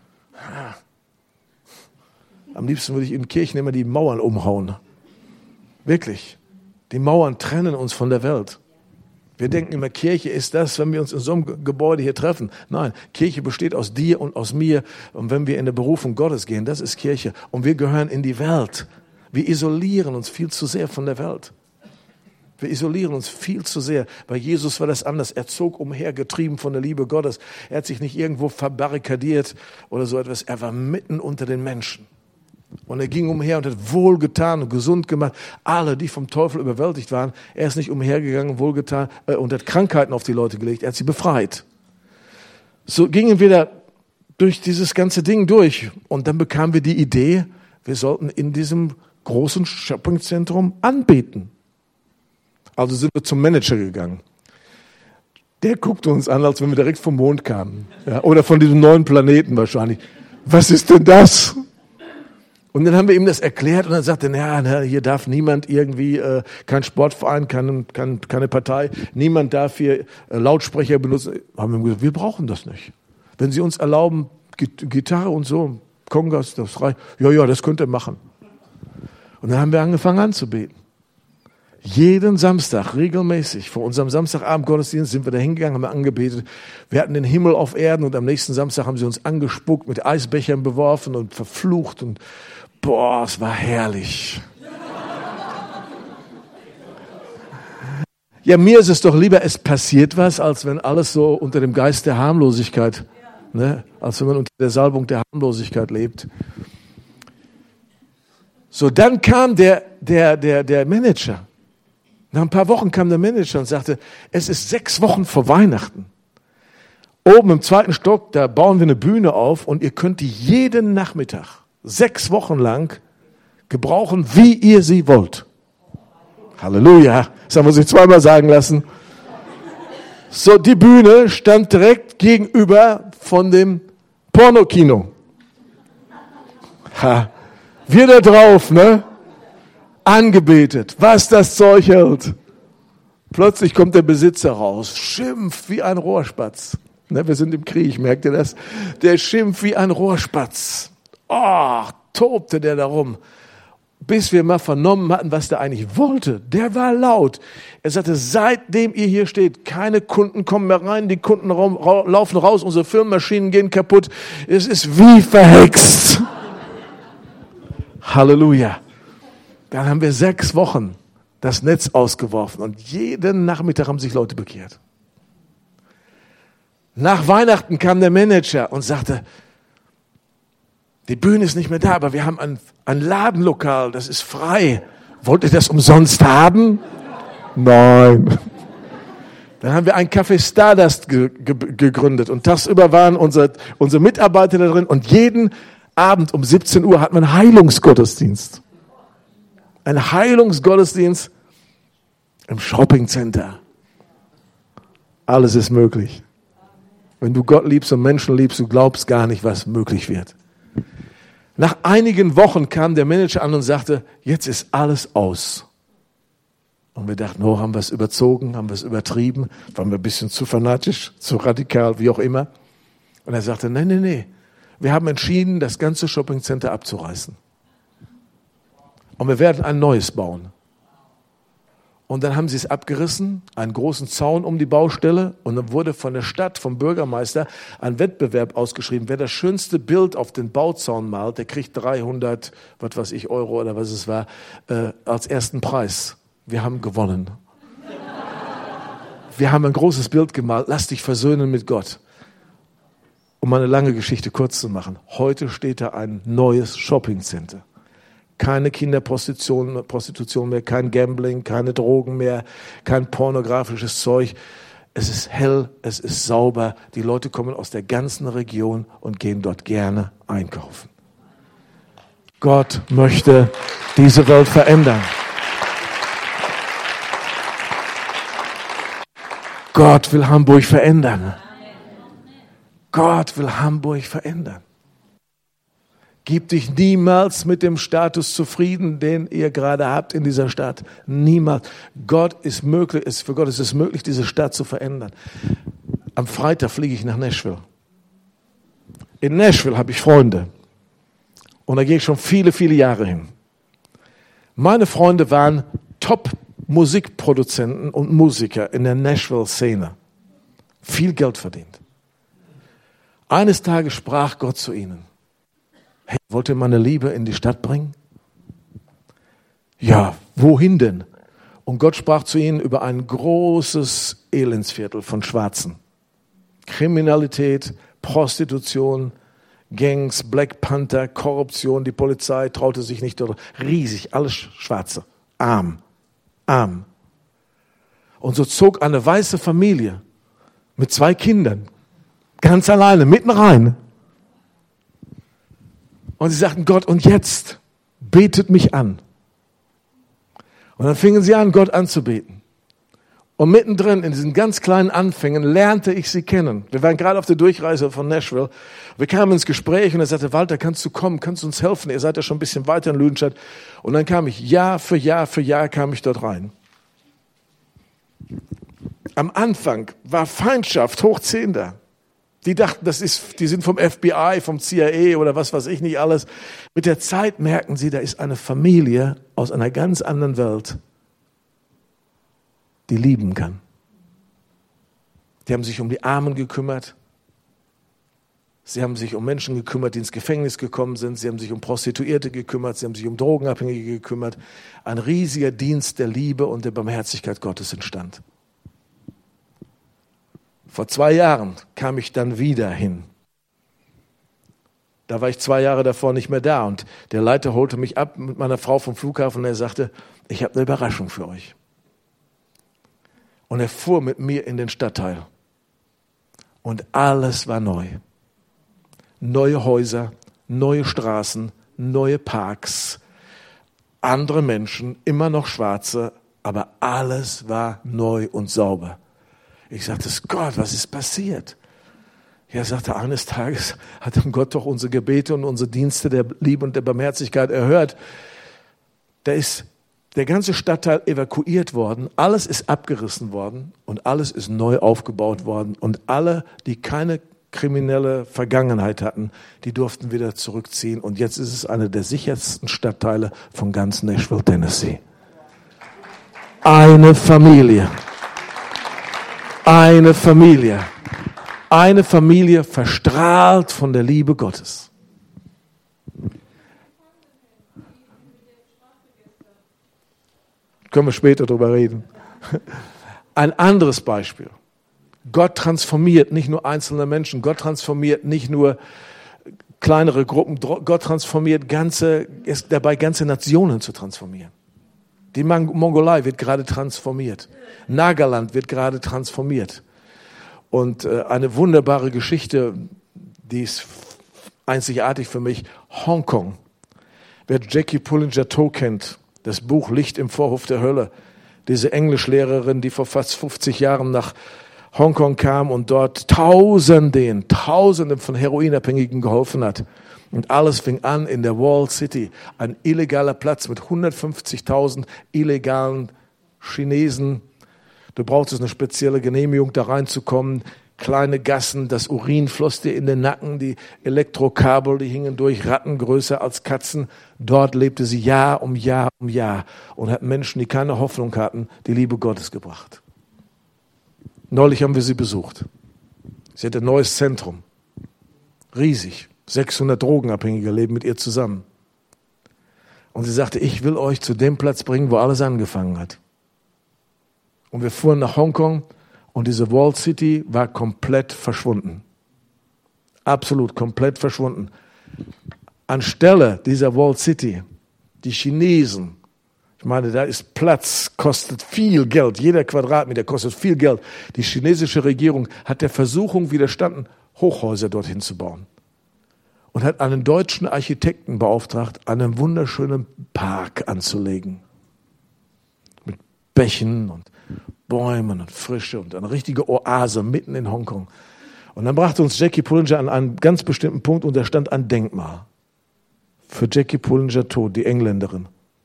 Am liebsten würde ich in Kirchen immer die Mauern umhauen. Wirklich. Die Mauern trennen uns von der Welt. Wir denken immer, Kirche ist das, wenn wir uns in so einem Gebäude hier treffen. Nein, Kirche besteht aus dir und aus mir. Und wenn wir in der Berufung Gottes gehen, das ist Kirche. Und wir gehören in die Welt. Wir isolieren uns viel zu sehr von der Welt. Wir isolieren uns viel zu sehr. Bei Jesus war das anders. Er zog umher, getrieben von der Liebe Gottes. Er hat sich nicht irgendwo verbarrikadiert oder so etwas. Er war mitten unter den Menschen. Und er ging umher und hat wohlgetan und gesund gemacht. Alle, die vom Teufel überwältigt waren, er ist nicht umhergegangen, wohlgetan äh, und hat Krankheiten auf die Leute gelegt. Er hat sie befreit. So gingen wir da durch dieses ganze Ding durch. Und dann bekamen wir die Idee, wir sollten in diesem großen Shoppingzentrum anbeten. Also sind wir zum Manager gegangen. Der guckte uns an, als wenn wir direkt vom Mond kamen. Ja, oder von diesem neuen Planeten wahrscheinlich. Was ist denn das? Und dann haben wir ihm das erklärt und dann sagte er, ja, hier darf niemand irgendwie, äh, kein Sportverein, kein, kein, keine Partei, niemand darf hier äh, Lautsprecher benutzen. Haben wir gesagt, wir brauchen das nicht. Wenn Sie uns erlauben, Gitarre und so, Kongas, das reicht. Ja, ja, das könnt ihr machen. Und dann haben wir angefangen anzubeten. Jeden Samstag, regelmäßig, vor unserem Samstagabend Gottesdienst sind wir da hingegangen, haben wir angebetet. Wir hatten den Himmel auf Erden und am nächsten Samstag haben sie uns angespuckt, mit Eisbechern beworfen und verflucht und boah, es war herrlich. Ja, mir ist es doch lieber, es passiert was, als wenn alles so unter dem Geist der Harmlosigkeit, ne, als wenn man unter der Salbung der Harmlosigkeit lebt. So, dann kam der, der, der, der Manager. Nach ein paar Wochen kam der Manager und sagte, es ist sechs Wochen vor Weihnachten. Oben im zweiten Stock, da bauen wir eine Bühne auf und ihr könnt die jeden Nachmittag, sechs Wochen lang, gebrauchen, wie ihr sie wollt. Halleluja, das haben wir sich zweimal sagen lassen. So, die Bühne stand direkt gegenüber von dem Pornokino. Ha. Wir da drauf, ne? Angebetet, was das Zeug hält. Plötzlich kommt der Besitzer raus, schimpft wie ein Rohrspatz. Ne, wir sind im Krieg, merkt ihr das? Der schimpft wie ein Rohrspatz. Oh, tobte der darum. Bis wir mal vernommen hatten, was der eigentlich wollte. Der war laut. Er sagte, seitdem ihr hier steht, keine Kunden kommen mehr rein, die Kunden ra- ra- laufen raus, unsere Firmenmaschinen gehen kaputt. Es ist wie verhext. Halleluja. Dann haben wir sechs Wochen das Netz ausgeworfen und jeden Nachmittag haben sich Leute bekehrt. Nach Weihnachten kam der Manager und sagte, die Bühne ist nicht mehr da, aber wir haben ein, ein Ladenlokal, das ist frei. Wollt ihr das umsonst haben? Nein. Dann haben wir ein Café Stardust ge- ge- gegründet und tagsüber waren unsere, unsere Mitarbeiter da drin und jeden Abend um siebzehn Uhr hatten wir einen Heilungsgottesdienst. Ein Heilungsgottesdienst im Shoppingcenter. Alles ist möglich. Wenn du Gott liebst und Menschen liebst, du glaubst gar nicht, was möglich wird. Nach einigen Wochen kam der Manager an und sagte, jetzt ist alles aus. Und wir dachten, oh, haben wir es überzogen, haben wir es übertrieben, waren wir ein bisschen zu fanatisch, zu radikal, wie auch immer. Und er sagte, nein, nein, nein, wir haben entschieden, das ganze Shoppingcenter abzureißen. Und wir werden ein neues bauen. Und dann haben sie es abgerissen, einen großen Zaun um die Baustelle und dann wurde von der Stadt, vom Bürgermeister, ein Wettbewerb ausgeschrieben. Wer das schönste Bild auf den Bauzaun malt, der kriegt dreihundert, was weiß ich, Euro oder was es war, äh, als ersten Preis. Wir haben gewonnen. Wir haben ein großes Bild gemalt, lass dich versöhnen mit Gott. Um eine lange Geschichte kurz zu machen. Heute steht da ein neues Shoppingcenter. Keine Kinderprostitution Prostitution mehr, kein Gambling, keine Drogen mehr, kein pornografisches Zeug. Es ist hell, es ist sauber. Die Leute kommen aus der ganzen Region und gehen dort gerne einkaufen. Gott möchte diese Welt verändern. Gott will Hamburg verändern. Gott will Hamburg verändern. Gib dich niemals mit dem Status zufrieden, den ihr gerade habt in dieser Stadt. Niemals. Gott ist möglich, ist, für Gott ist es möglich, diese Stadt zu verändern. Am Freitag fliege ich nach Nashville. In Nashville habe ich Freunde. Und da gehe ich schon viele, viele Jahre hin. Meine Freunde waren Top-Musikproduzenten und Musiker in der Nashville-Szene. Viel Geld verdient. Eines Tages sprach Gott zu ihnen. Hey, wollt ihr meine Liebe in die Stadt bringen? Ja, wohin denn? Und Gott sprach zu ihnen über ein großes Elendsviertel von Schwarzen. Kriminalität, Prostitution, Gangs, Black Panther, Korruption, die Polizei traute sich nicht dort. Riesig, alles Schwarze. Arm, arm. Und so zog eine weiße Familie mit zwei Kindern ganz alleine mitten rein. Und sie sagten, Gott, und jetzt betet mich an. Und dann fingen sie an, Gott anzubeten. Und mittendrin in diesen ganz kleinen Anfängen lernte ich sie kennen. Wir waren gerade auf der Durchreise von Nashville. Wir kamen ins Gespräch und er sagte, Walter, kannst du kommen, kannst du uns helfen? Ihr seid ja schon ein bisschen weiter in Lüdenscheid. Und dann kam ich, Jahr für Jahr für Jahr kam ich dort rein. Am Anfang war Feindschaft hoch zehn da. Die dachten, das ist, die sind vom F B I, vom C I A oder was weiß ich nicht alles. Mit der Zeit merken sie, da ist eine Familie aus einer ganz anderen Welt, die lieben kann. Die haben sich um die Armen gekümmert. Sie haben sich um Menschen gekümmert, die ins Gefängnis gekommen sind. Sie haben sich um Prostituierte gekümmert. Sie haben sich um Drogenabhängige gekümmert. Ein riesiger Dienst der Liebe und der Barmherzigkeit Gottes entstand. Vor zwei Jahren kam ich dann wieder hin. Da war ich zwei Jahre davor nicht mehr da und der Leiter holte mich ab mit meiner Frau vom Flughafen und er sagte, ich habe eine Überraschung für euch. Und er fuhr mit mir in den Stadtteil und alles war neu. Neue Häuser, neue Straßen, neue Parks, andere Menschen, immer noch Schwarze, aber alles war neu und sauber. Ich sagte, Gott, was ist passiert? Ja, sagte, eines Tages hat Gott doch unsere Gebete und unsere Dienste der Liebe und der Barmherzigkeit erhört. Da ist der ganze Stadtteil evakuiert worden, alles ist abgerissen worden und alles ist neu aufgebaut worden. Und alle, die keine kriminelle Vergangenheit hatten, die durften wieder zurückziehen. Und jetzt ist es einer der sichersten Stadtteile von ganz Nashville, Tennessee. Eine Familie. Eine Familie. Eine Familie verstrahlt von der Liebe Gottes. Können wir später drüber reden. Ein anderes Beispiel. Gott transformiert nicht nur einzelne Menschen, Gott transformiert nicht nur kleinere Gruppen, Gott transformiert ganze, ist dabei ganze Nationen zu transformieren. Die Mongolei wird gerade transformiert. Nagaland wird gerade transformiert. Und äh, eine wunderbare Geschichte, die ist einzigartig für mich, Hongkong. Wer Jackie Pullinger-Toh kennt, das Buch Licht im Vorhof der Hölle, diese Englischlehrerin, die vor fast fünfzig Jahren nach Hongkong kam und dort Tausenden, Tausenden von Heroinabhängigen geholfen hat. Und alles fing an in der Wall City, ein illegaler Platz mit hundertfünfzigtausend illegalen Chinesen. Du brauchtest eine spezielle Genehmigung, da reinzukommen. Kleine Gassen, das Urin floss dir in den Nacken, die Elektrokabel, die hingen durch, Ratten größer als Katzen. Dort lebte sie Jahr um Jahr um Jahr und hat Menschen, die keine Hoffnung hatten, die Liebe Gottes gebracht. Neulich haben wir sie besucht. Sie hat ein neues Zentrum. Riesig. sechshundert Drogenabhängige leben mit ihr zusammen. Und sie sagte, ich will euch zu dem Platz bringen, wo alles angefangen hat. Und wir fuhren nach Hongkong und diese Wall City war komplett verschwunden. Absolut komplett verschwunden. Anstelle dieser Wall City, die Chinesen, ich meine, da ist Platz, kostet viel Geld, jeder Quadratmeter kostet viel Geld. Die chinesische Regierung hat der Versuchung widerstanden, Hochhäuser dorthin zu bauen. Und hat einen deutschen Architekten beauftragt, einen wunderschönen Park anzulegen. Mit Bächen und Bäumen und Frische und eine richtige Oase mitten in Hongkong. Und dann brachte uns Jackie Pullinger an einen ganz bestimmten Punkt und da stand ein Denkmal für Jackie Pullinger-Toh, die Engländerin.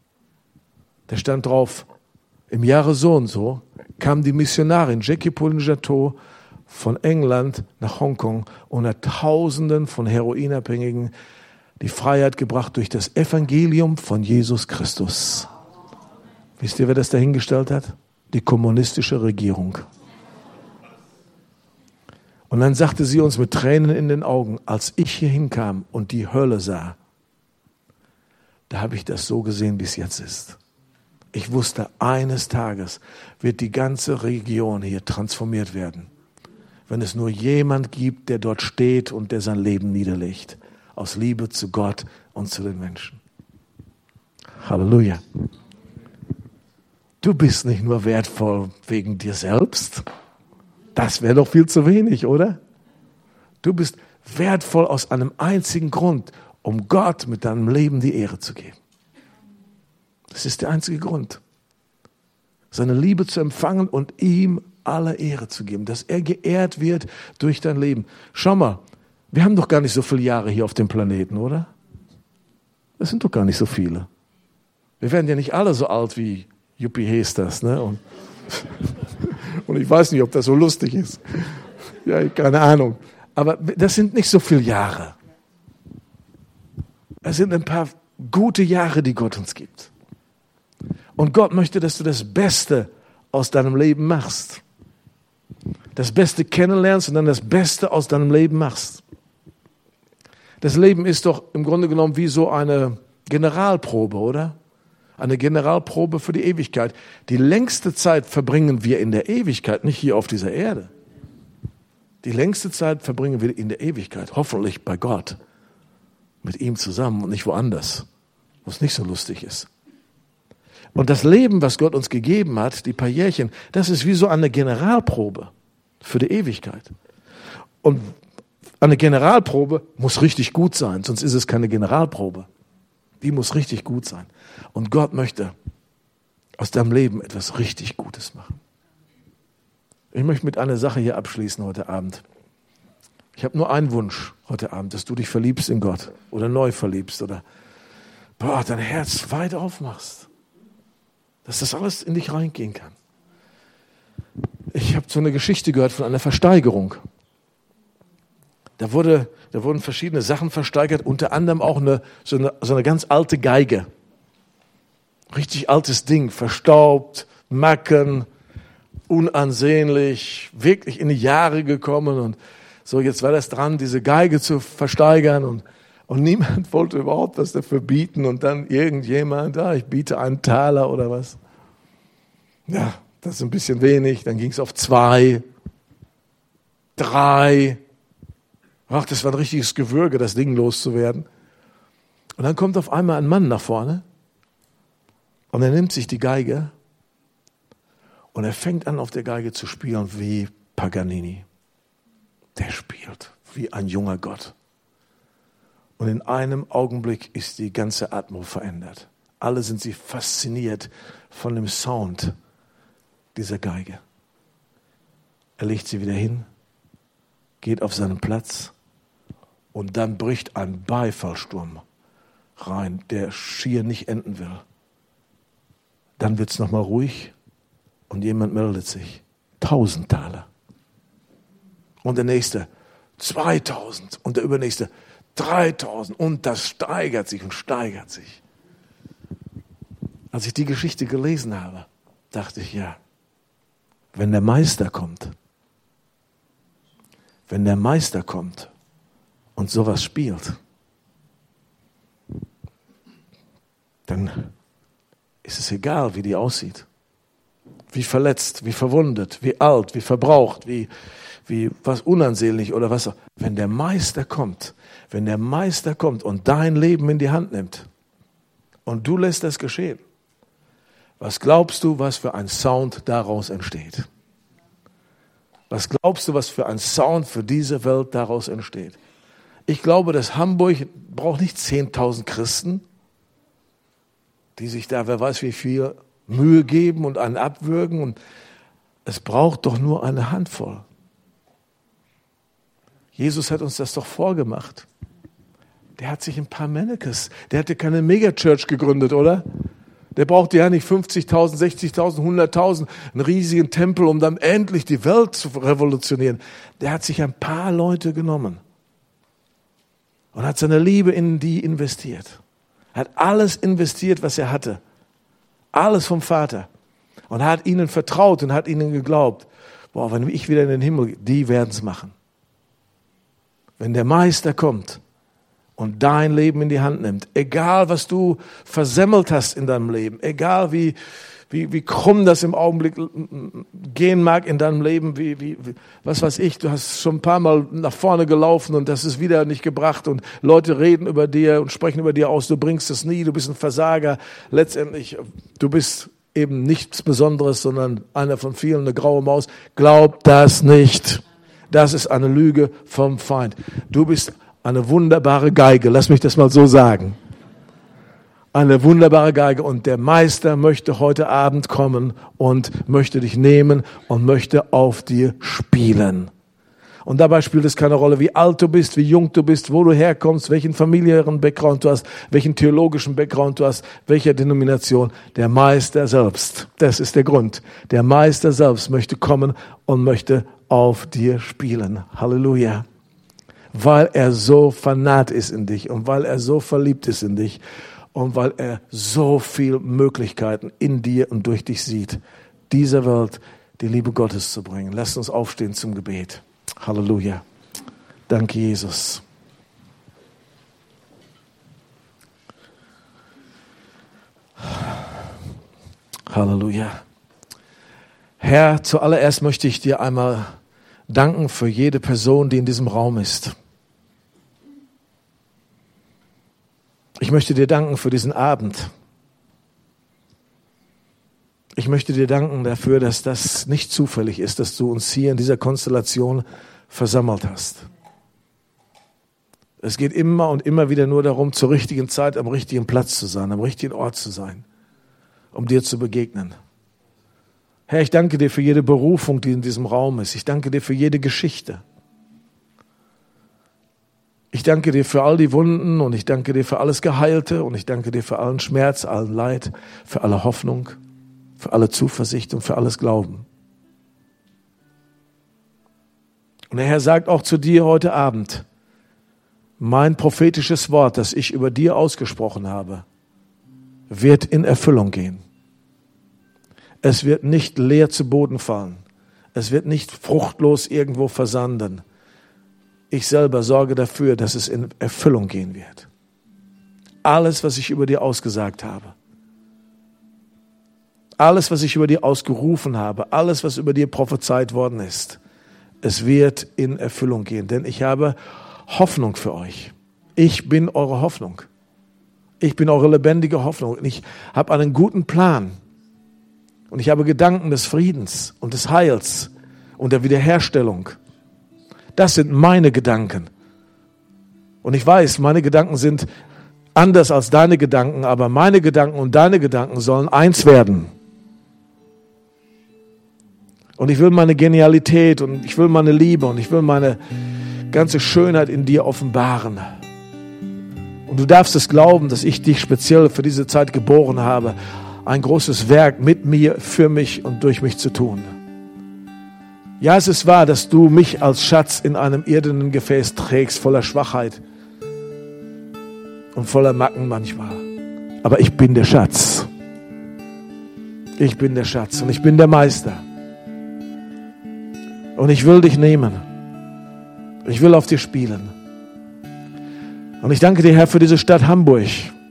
Da stand drauf, im Jahre so und so kam die Missionarin Jackie Pullinger-Toh von England nach Hongkong und hat Tausenden von Heroinabhängigen die Freiheit gebracht durch das Evangelium von Jesus Christus. Wisst ihr, wer das dahingestellt hat? Die kommunistische Regierung. Und dann sagte sie uns mit Tränen in den Augen, als ich hier hinkam und die Hölle sah, da habe ich das so gesehen, wie es jetzt ist. Ich wusste, eines Tages wird die ganze Region hier transformiert werden. Wenn es nur jemand gibt, der dort steht und der sein Leben niederlegt. Aus Liebe zu Gott und zu den Menschen. Halleluja. Du bist nicht nur wertvoll wegen dir selbst. Das wäre doch viel zu wenig, oder? Du bist wertvoll aus einem einzigen Grund, um Gott mit deinem Leben die Ehre zu geben. Das ist der einzige Grund. Seine Liebe zu empfangen und ihm alle Ehre zu geben, dass er geehrt wird durch dein Leben. Schau mal, wir haben doch gar nicht so viele Jahre hier auf dem Planeten, oder? Das sind doch gar nicht so viele. Wir werden ja nicht alle so alt wie Juppie Hesters, ne? Und, und ich weiß nicht, ob das so lustig ist. Ja, keine Ahnung. Aber das sind nicht so viele Jahre. Es sind ein paar gute Jahre, die Gott uns gibt. Und Gott möchte, dass du das Beste aus deinem Leben machst. Das Beste kennenlernst und dann das Beste aus deinem Leben machst. Das Leben ist doch im Grunde genommen wie so eine Generalprobe, oder? Eine Generalprobe für die Ewigkeit. Die längste Zeit verbringen wir in der Ewigkeit, nicht hier auf dieser Erde. Die längste Zeit verbringen wir in der Ewigkeit, hoffentlich bei Gott. Mit ihm zusammen und nicht woanders, wo es nicht so lustig ist. Und das Leben, was Gott uns gegeben hat, die paar Jährchen, das ist wie so eine Generalprobe für die Ewigkeit. Und eine Generalprobe muss richtig gut sein, sonst ist es keine Generalprobe. Die muss richtig gut sein. Und Gott möchte aus deinem Leben etwas richtig Gutes machen. Ich möchte mit einer Sache hier abschließen heute Abend. Ich Ich habe nur einen Wunsch heute Abend, dass du dich verliebst in Gott oder neu verliebst oder boah, dein Herz weit aufmachst, dass das alles in dich reingehen kann. Ich habe so eine Geschichte gehört von einer Versteigerung. Da, wurde, da wurden verschiedene Sachen versteigert, unter anderem auch eine, so, eine, so eine ganz alte Geige. Richtig altes Ding, verstaubt, Macken, unansehnlich, wirklich in die Jahre gekommen. Und so, jetzt war das dran, diese Geige zu versteigern. Und, und niemand wollte überhaupt was dafür bieten. Und dann irgendjemand, ah, ich biete einen Taler oder was. Ja, das ist ein bisschen wenig. Dann ging es auf zwei, drei. Ach, das war ein richtiges Gewürge, das Ding loszuwerden. Und dann kommt auf einmal ein Mann nach vorne und er nimmt sich die Geige und er fängt an, auf der Geige zu spielen wie Paganini. Der spielt wie ein junger Gott. Und in einem Augenblick ist die ganze Atmung verändert. Alle sind sie fasziniert von dem Sound dieser Geige. Er legt sie wieder hin, geht auf seinen Platz und dann bricht ein Beifallsturm rein, der schier nicht enden will. Dann wird es nochmal ruhig und jemand meldet sich. Tausend Taler. Und der nächste zweitausend und der übernächste dreitausend und das steigert sich und steigert sich. Als ich die Geschichte gelesen habe, dachte ich, ja, wenn der Meister kommt, wenn der Meister kommt und sowas spielt, dann ist es egal, wie die aussieht. Wie verletzt, wie verwundet, wie alt, wie verbraucht, wie, wie was unansehnlich oder was. Wenn der Meister kommt, wenn der Meister kommt und dein Leben in die Hand nimmt und du lässt das geschehen, was glaubst du, was für ein Sound daraus entsteht? Was glaubst du, was für ein Sound für diese Welt daraus entsteht? Ich glaube, dass Hamburg braucht nicht zehntausend Christen, die sich da, wer weiß wie viel, Mühe geben und einen abwürgen. Und es braucht doch nur eine Handvoll. Jesus hat uns das doch vorgemacht. Der hat sich ein paar Mannekes, der hatte keine Megachurch gegründet, oder? Der brauchte ja nicht fünfzigtausend, sechzigtausend, hunderttausend, einen riesigen Tempel, um dann endlich die Welt zu revolutionieren. Der hat sich ein paar Leute genommen und hat seine Liebe in die investiert. Hat alles investiert, was er hatte. Alles vom Vater. Und hat ihnen vertraut und hat ihnen geglaubt. Boah, wenn ich wieder in den Himmel gehe, die werden es machen. Wenn der Meister kommt und dein Leben in die Hand nimmt, egal was du versemmelt hast in deinem Leben, egal wie, wie, wie krumm das im Augenblick gehen mag in deinem Leben, wie, wie, was weiß ich, du hast schon ein paar Mal nach vorne gelaufen und das ist wieder nicht gebracht und Leute reden über dir und sprechen über dir aus, du bringst es nie, du bist ein Versager, letztendlich, du bist eben nichts Besonderes, sondern einer von vielen, eine graue Maus. Glaub das nicht. Das ist eine Lüge vom Feind. Du bist eine wunderbare Geige, lass mich das mal so sagen. Eine wunderbare Geige und der Meister möchte heute Abend kommen und möchte dich nehmen und möchte auf dir spielen. Und dabei spielt es keine Rolle, wie alt du bist, wie jung du bist, wo du herkommst, welchen familiären Background du hast, welchen theologischen Background du hast, welcher Denomination. Der Meister selbst, das ist der Grund. Der Meister selbst möchte kommen und möchte auf dir spielen. Halleluja. Weil er so fanat ist in dich und weil er so verliebt ist in dich. Und weil er so viele Möglichkeiten in dir und durch dich sieht, dieser Welt die Liebe Gottes zu bringen. Lasst uns aufstehen zum Gebet. Halleluja. Danke, Jesus. Halleluja. Herr, zuallererst möchte ich dir einmal danken für jede Person, die in diesem Raum ist. Ich möchte dir danken für diesen Abend. Ich möchte dir danken dafür, dass das nicht zufällig ist, dass du uns hier in dieser Konstellation versammelt hast. Es geht immer und immer wieder nur darum, zur richtigen Zeit am richtigen Platz zu sein, am richtigen Ort zu sein, um dir zu begegnen. Herr, ich danke dir für jede Berufung, die in diesem Raum ist. Ich danke dir für jede Geschichte. Ich danke dir für all die Wunden und ich danke dir für alles Geheilte und ich danke dir für allen Schmerz, allen Leid, für alle Hoffnung, für alle Zuversicht und für alles Glauben. Und der Herr sagt auch zu dir heute Abend, mein prophetisches Wort, das ich über dir ausgesprochen habe, wird in Erfüllung gehen. Es wird nicht leer zu Boden fallen. Es wird nicht fruchtlos irgendwo versanden. Ich selber sorge dafür, dass es in Erfüllung gehen wird. Alles, was ich über dir ausgesagt habe. Alles, was ich über dir ausgerufen habe. Alles, was über dir prophezeit worden ist. Es wird in Erfüllung gehen. Denn ich habe Hoffnung für euch. Ich bin eure Hoffnung. Ich bin eure lebendige Hoffnung. Und ich habe einen guten Plan. Und ich habe Gedanken des Friedens und des Heils und der Wiederherstellung. Das sind meine Gedanken. Und ich weiß, meine Gedanken sind anders als deine Gedanken, aber meine Gedanken und deine Gedanken sollen eins werden. Und ich will meine Genialität und ich will meine Liebe und ich will meine ganze Schönheit in dir offenbaren. Und du darfst es glauben, dass ich dich speziell für diese Zeit geboren habe, ein großes Werk mit mir, für mich und durch mich zu tun. Ja, es ist wahr, dass du mich als Schatz in einem irdenen Gefäß trägst, voller Schwachheit und voller Macken manchmal. Aber ich bin der Schatz. Ich bin der Schatz und ich bin der Meister. Und ich will dich nehmen. Ich will auf dir spielen. Und ich danke dir, Herr, für diese Stadt Hamburg.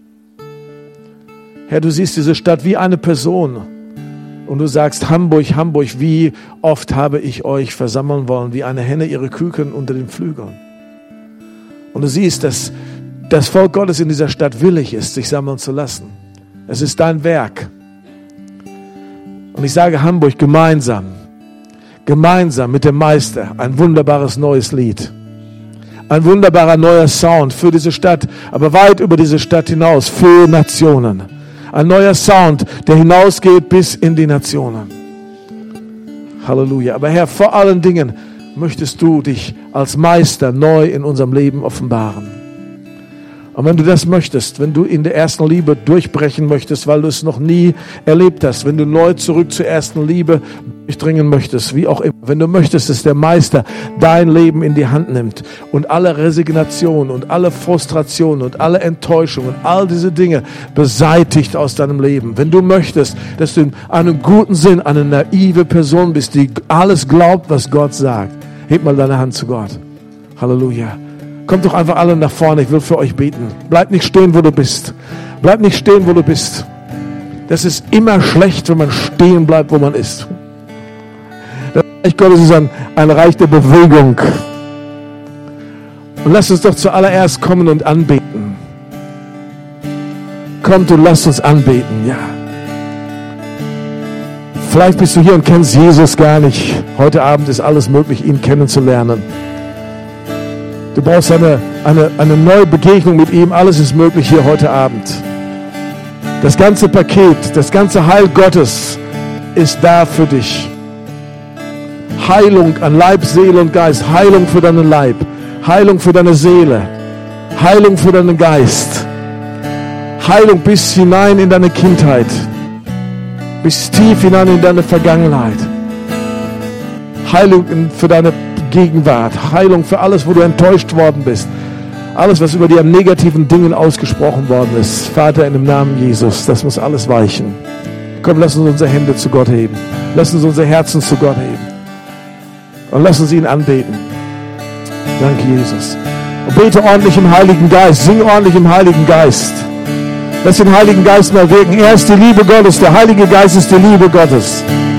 Herr, du siehst diese Stadt wie eine Person. Und du sagst, Hamburg, Hamburg, wie oft habe ich euch versammeln wollen, wie eine Henne ihre Küken unter den Flügeln. Und du siehst, dass das Volk Gottes in dieser Stadt willig ist, sich sammeln zu lassen. Es ist dein Werk. Und ich sage Hamburg gemeinsam, gemeinsam mit dem Meister, ein wunderbares neues Lied. Ein wunderbarer neuer Sound für diese Stadt, aber weit über diese Stadt hinaus, für Nationen. Ein neuer Sound, der hinausgeht bis in die Nationen. Halleluja. Aber Herr, vor allen Dingen möchtest du dich als Meister neu in unserem Leben offenbaren. Und wenn du das möchtest, wenn du in der ersten Liebe durchbrechen möchtest, weil du es noch nie erlebt hast, wenn du neu zurück zur ersten Liebe durchdringen möchtest, wie auch immer, wenn du möchtest, dass der Meister dein Leben in die Hand nimmt und alle Resignation und alle Frustration und alle Enttäuschung und all diese Dinge beseitigt aus deinem Leben, wenn du möchtest, dass du in einem guten Sinn eine naive Person bist, die alles glaubt, was Gott sagt, heb mal deine Hand zu Gott. Halleluja. Kommt doch einfach alle nach vorne, ich will für euch beten. Bleib nicht stehen, wo du bist. Bleib nicht stehen, wo du bist. Das ist immer schlecht, wenn man stehen bleibt, wo man ist. Das Reich Gottes ist ein, ein Reich der Bewegung. Und lasst uns doch zuallererst kommen und anbeten. Kommt und lasst uns anbeten, ja. Vielleicht bist du hier und kennst Jesus gar nicht. Heute Abend ist alles möglich, ihn kennenzulernen. Du brauchst eine, eine, eine neue Begegnung mit ihm. Alles ist möglich hier heute Abend. Das ganze Paket, das ganze Heil Gottes ist da für dich. Heilung an Leib, Seele und Geist. Heilung für deinen Leib. Heilung für deine Seele. Heilung für deinen Geist. Heilung bis hinein in deine Kindheit. Bis tief hinein in deine Vergangenheit. Heilung für deine Gegenwart, Heilung für alles, wo du enttäuscht worden bist. Alles, was über die an negativen Dingen ausgesprochen worden ist. Vater, in dem Namen Jesus, das muss alles weichen. Komm, lass uns unsere Hände zu Gott heben. Lass uns unsere Herzen zu Gott heben. Und lass uns ihn anbeten. Danke, Jesus. Und bete ordentlich im Heiligen Geist. Sing ordentlich im Heiligen Geist. Lass den Heiligen Geist mal wirken. Er ist die Liebe Gottes. Der Heilige Geist ist die Liebe Gottes.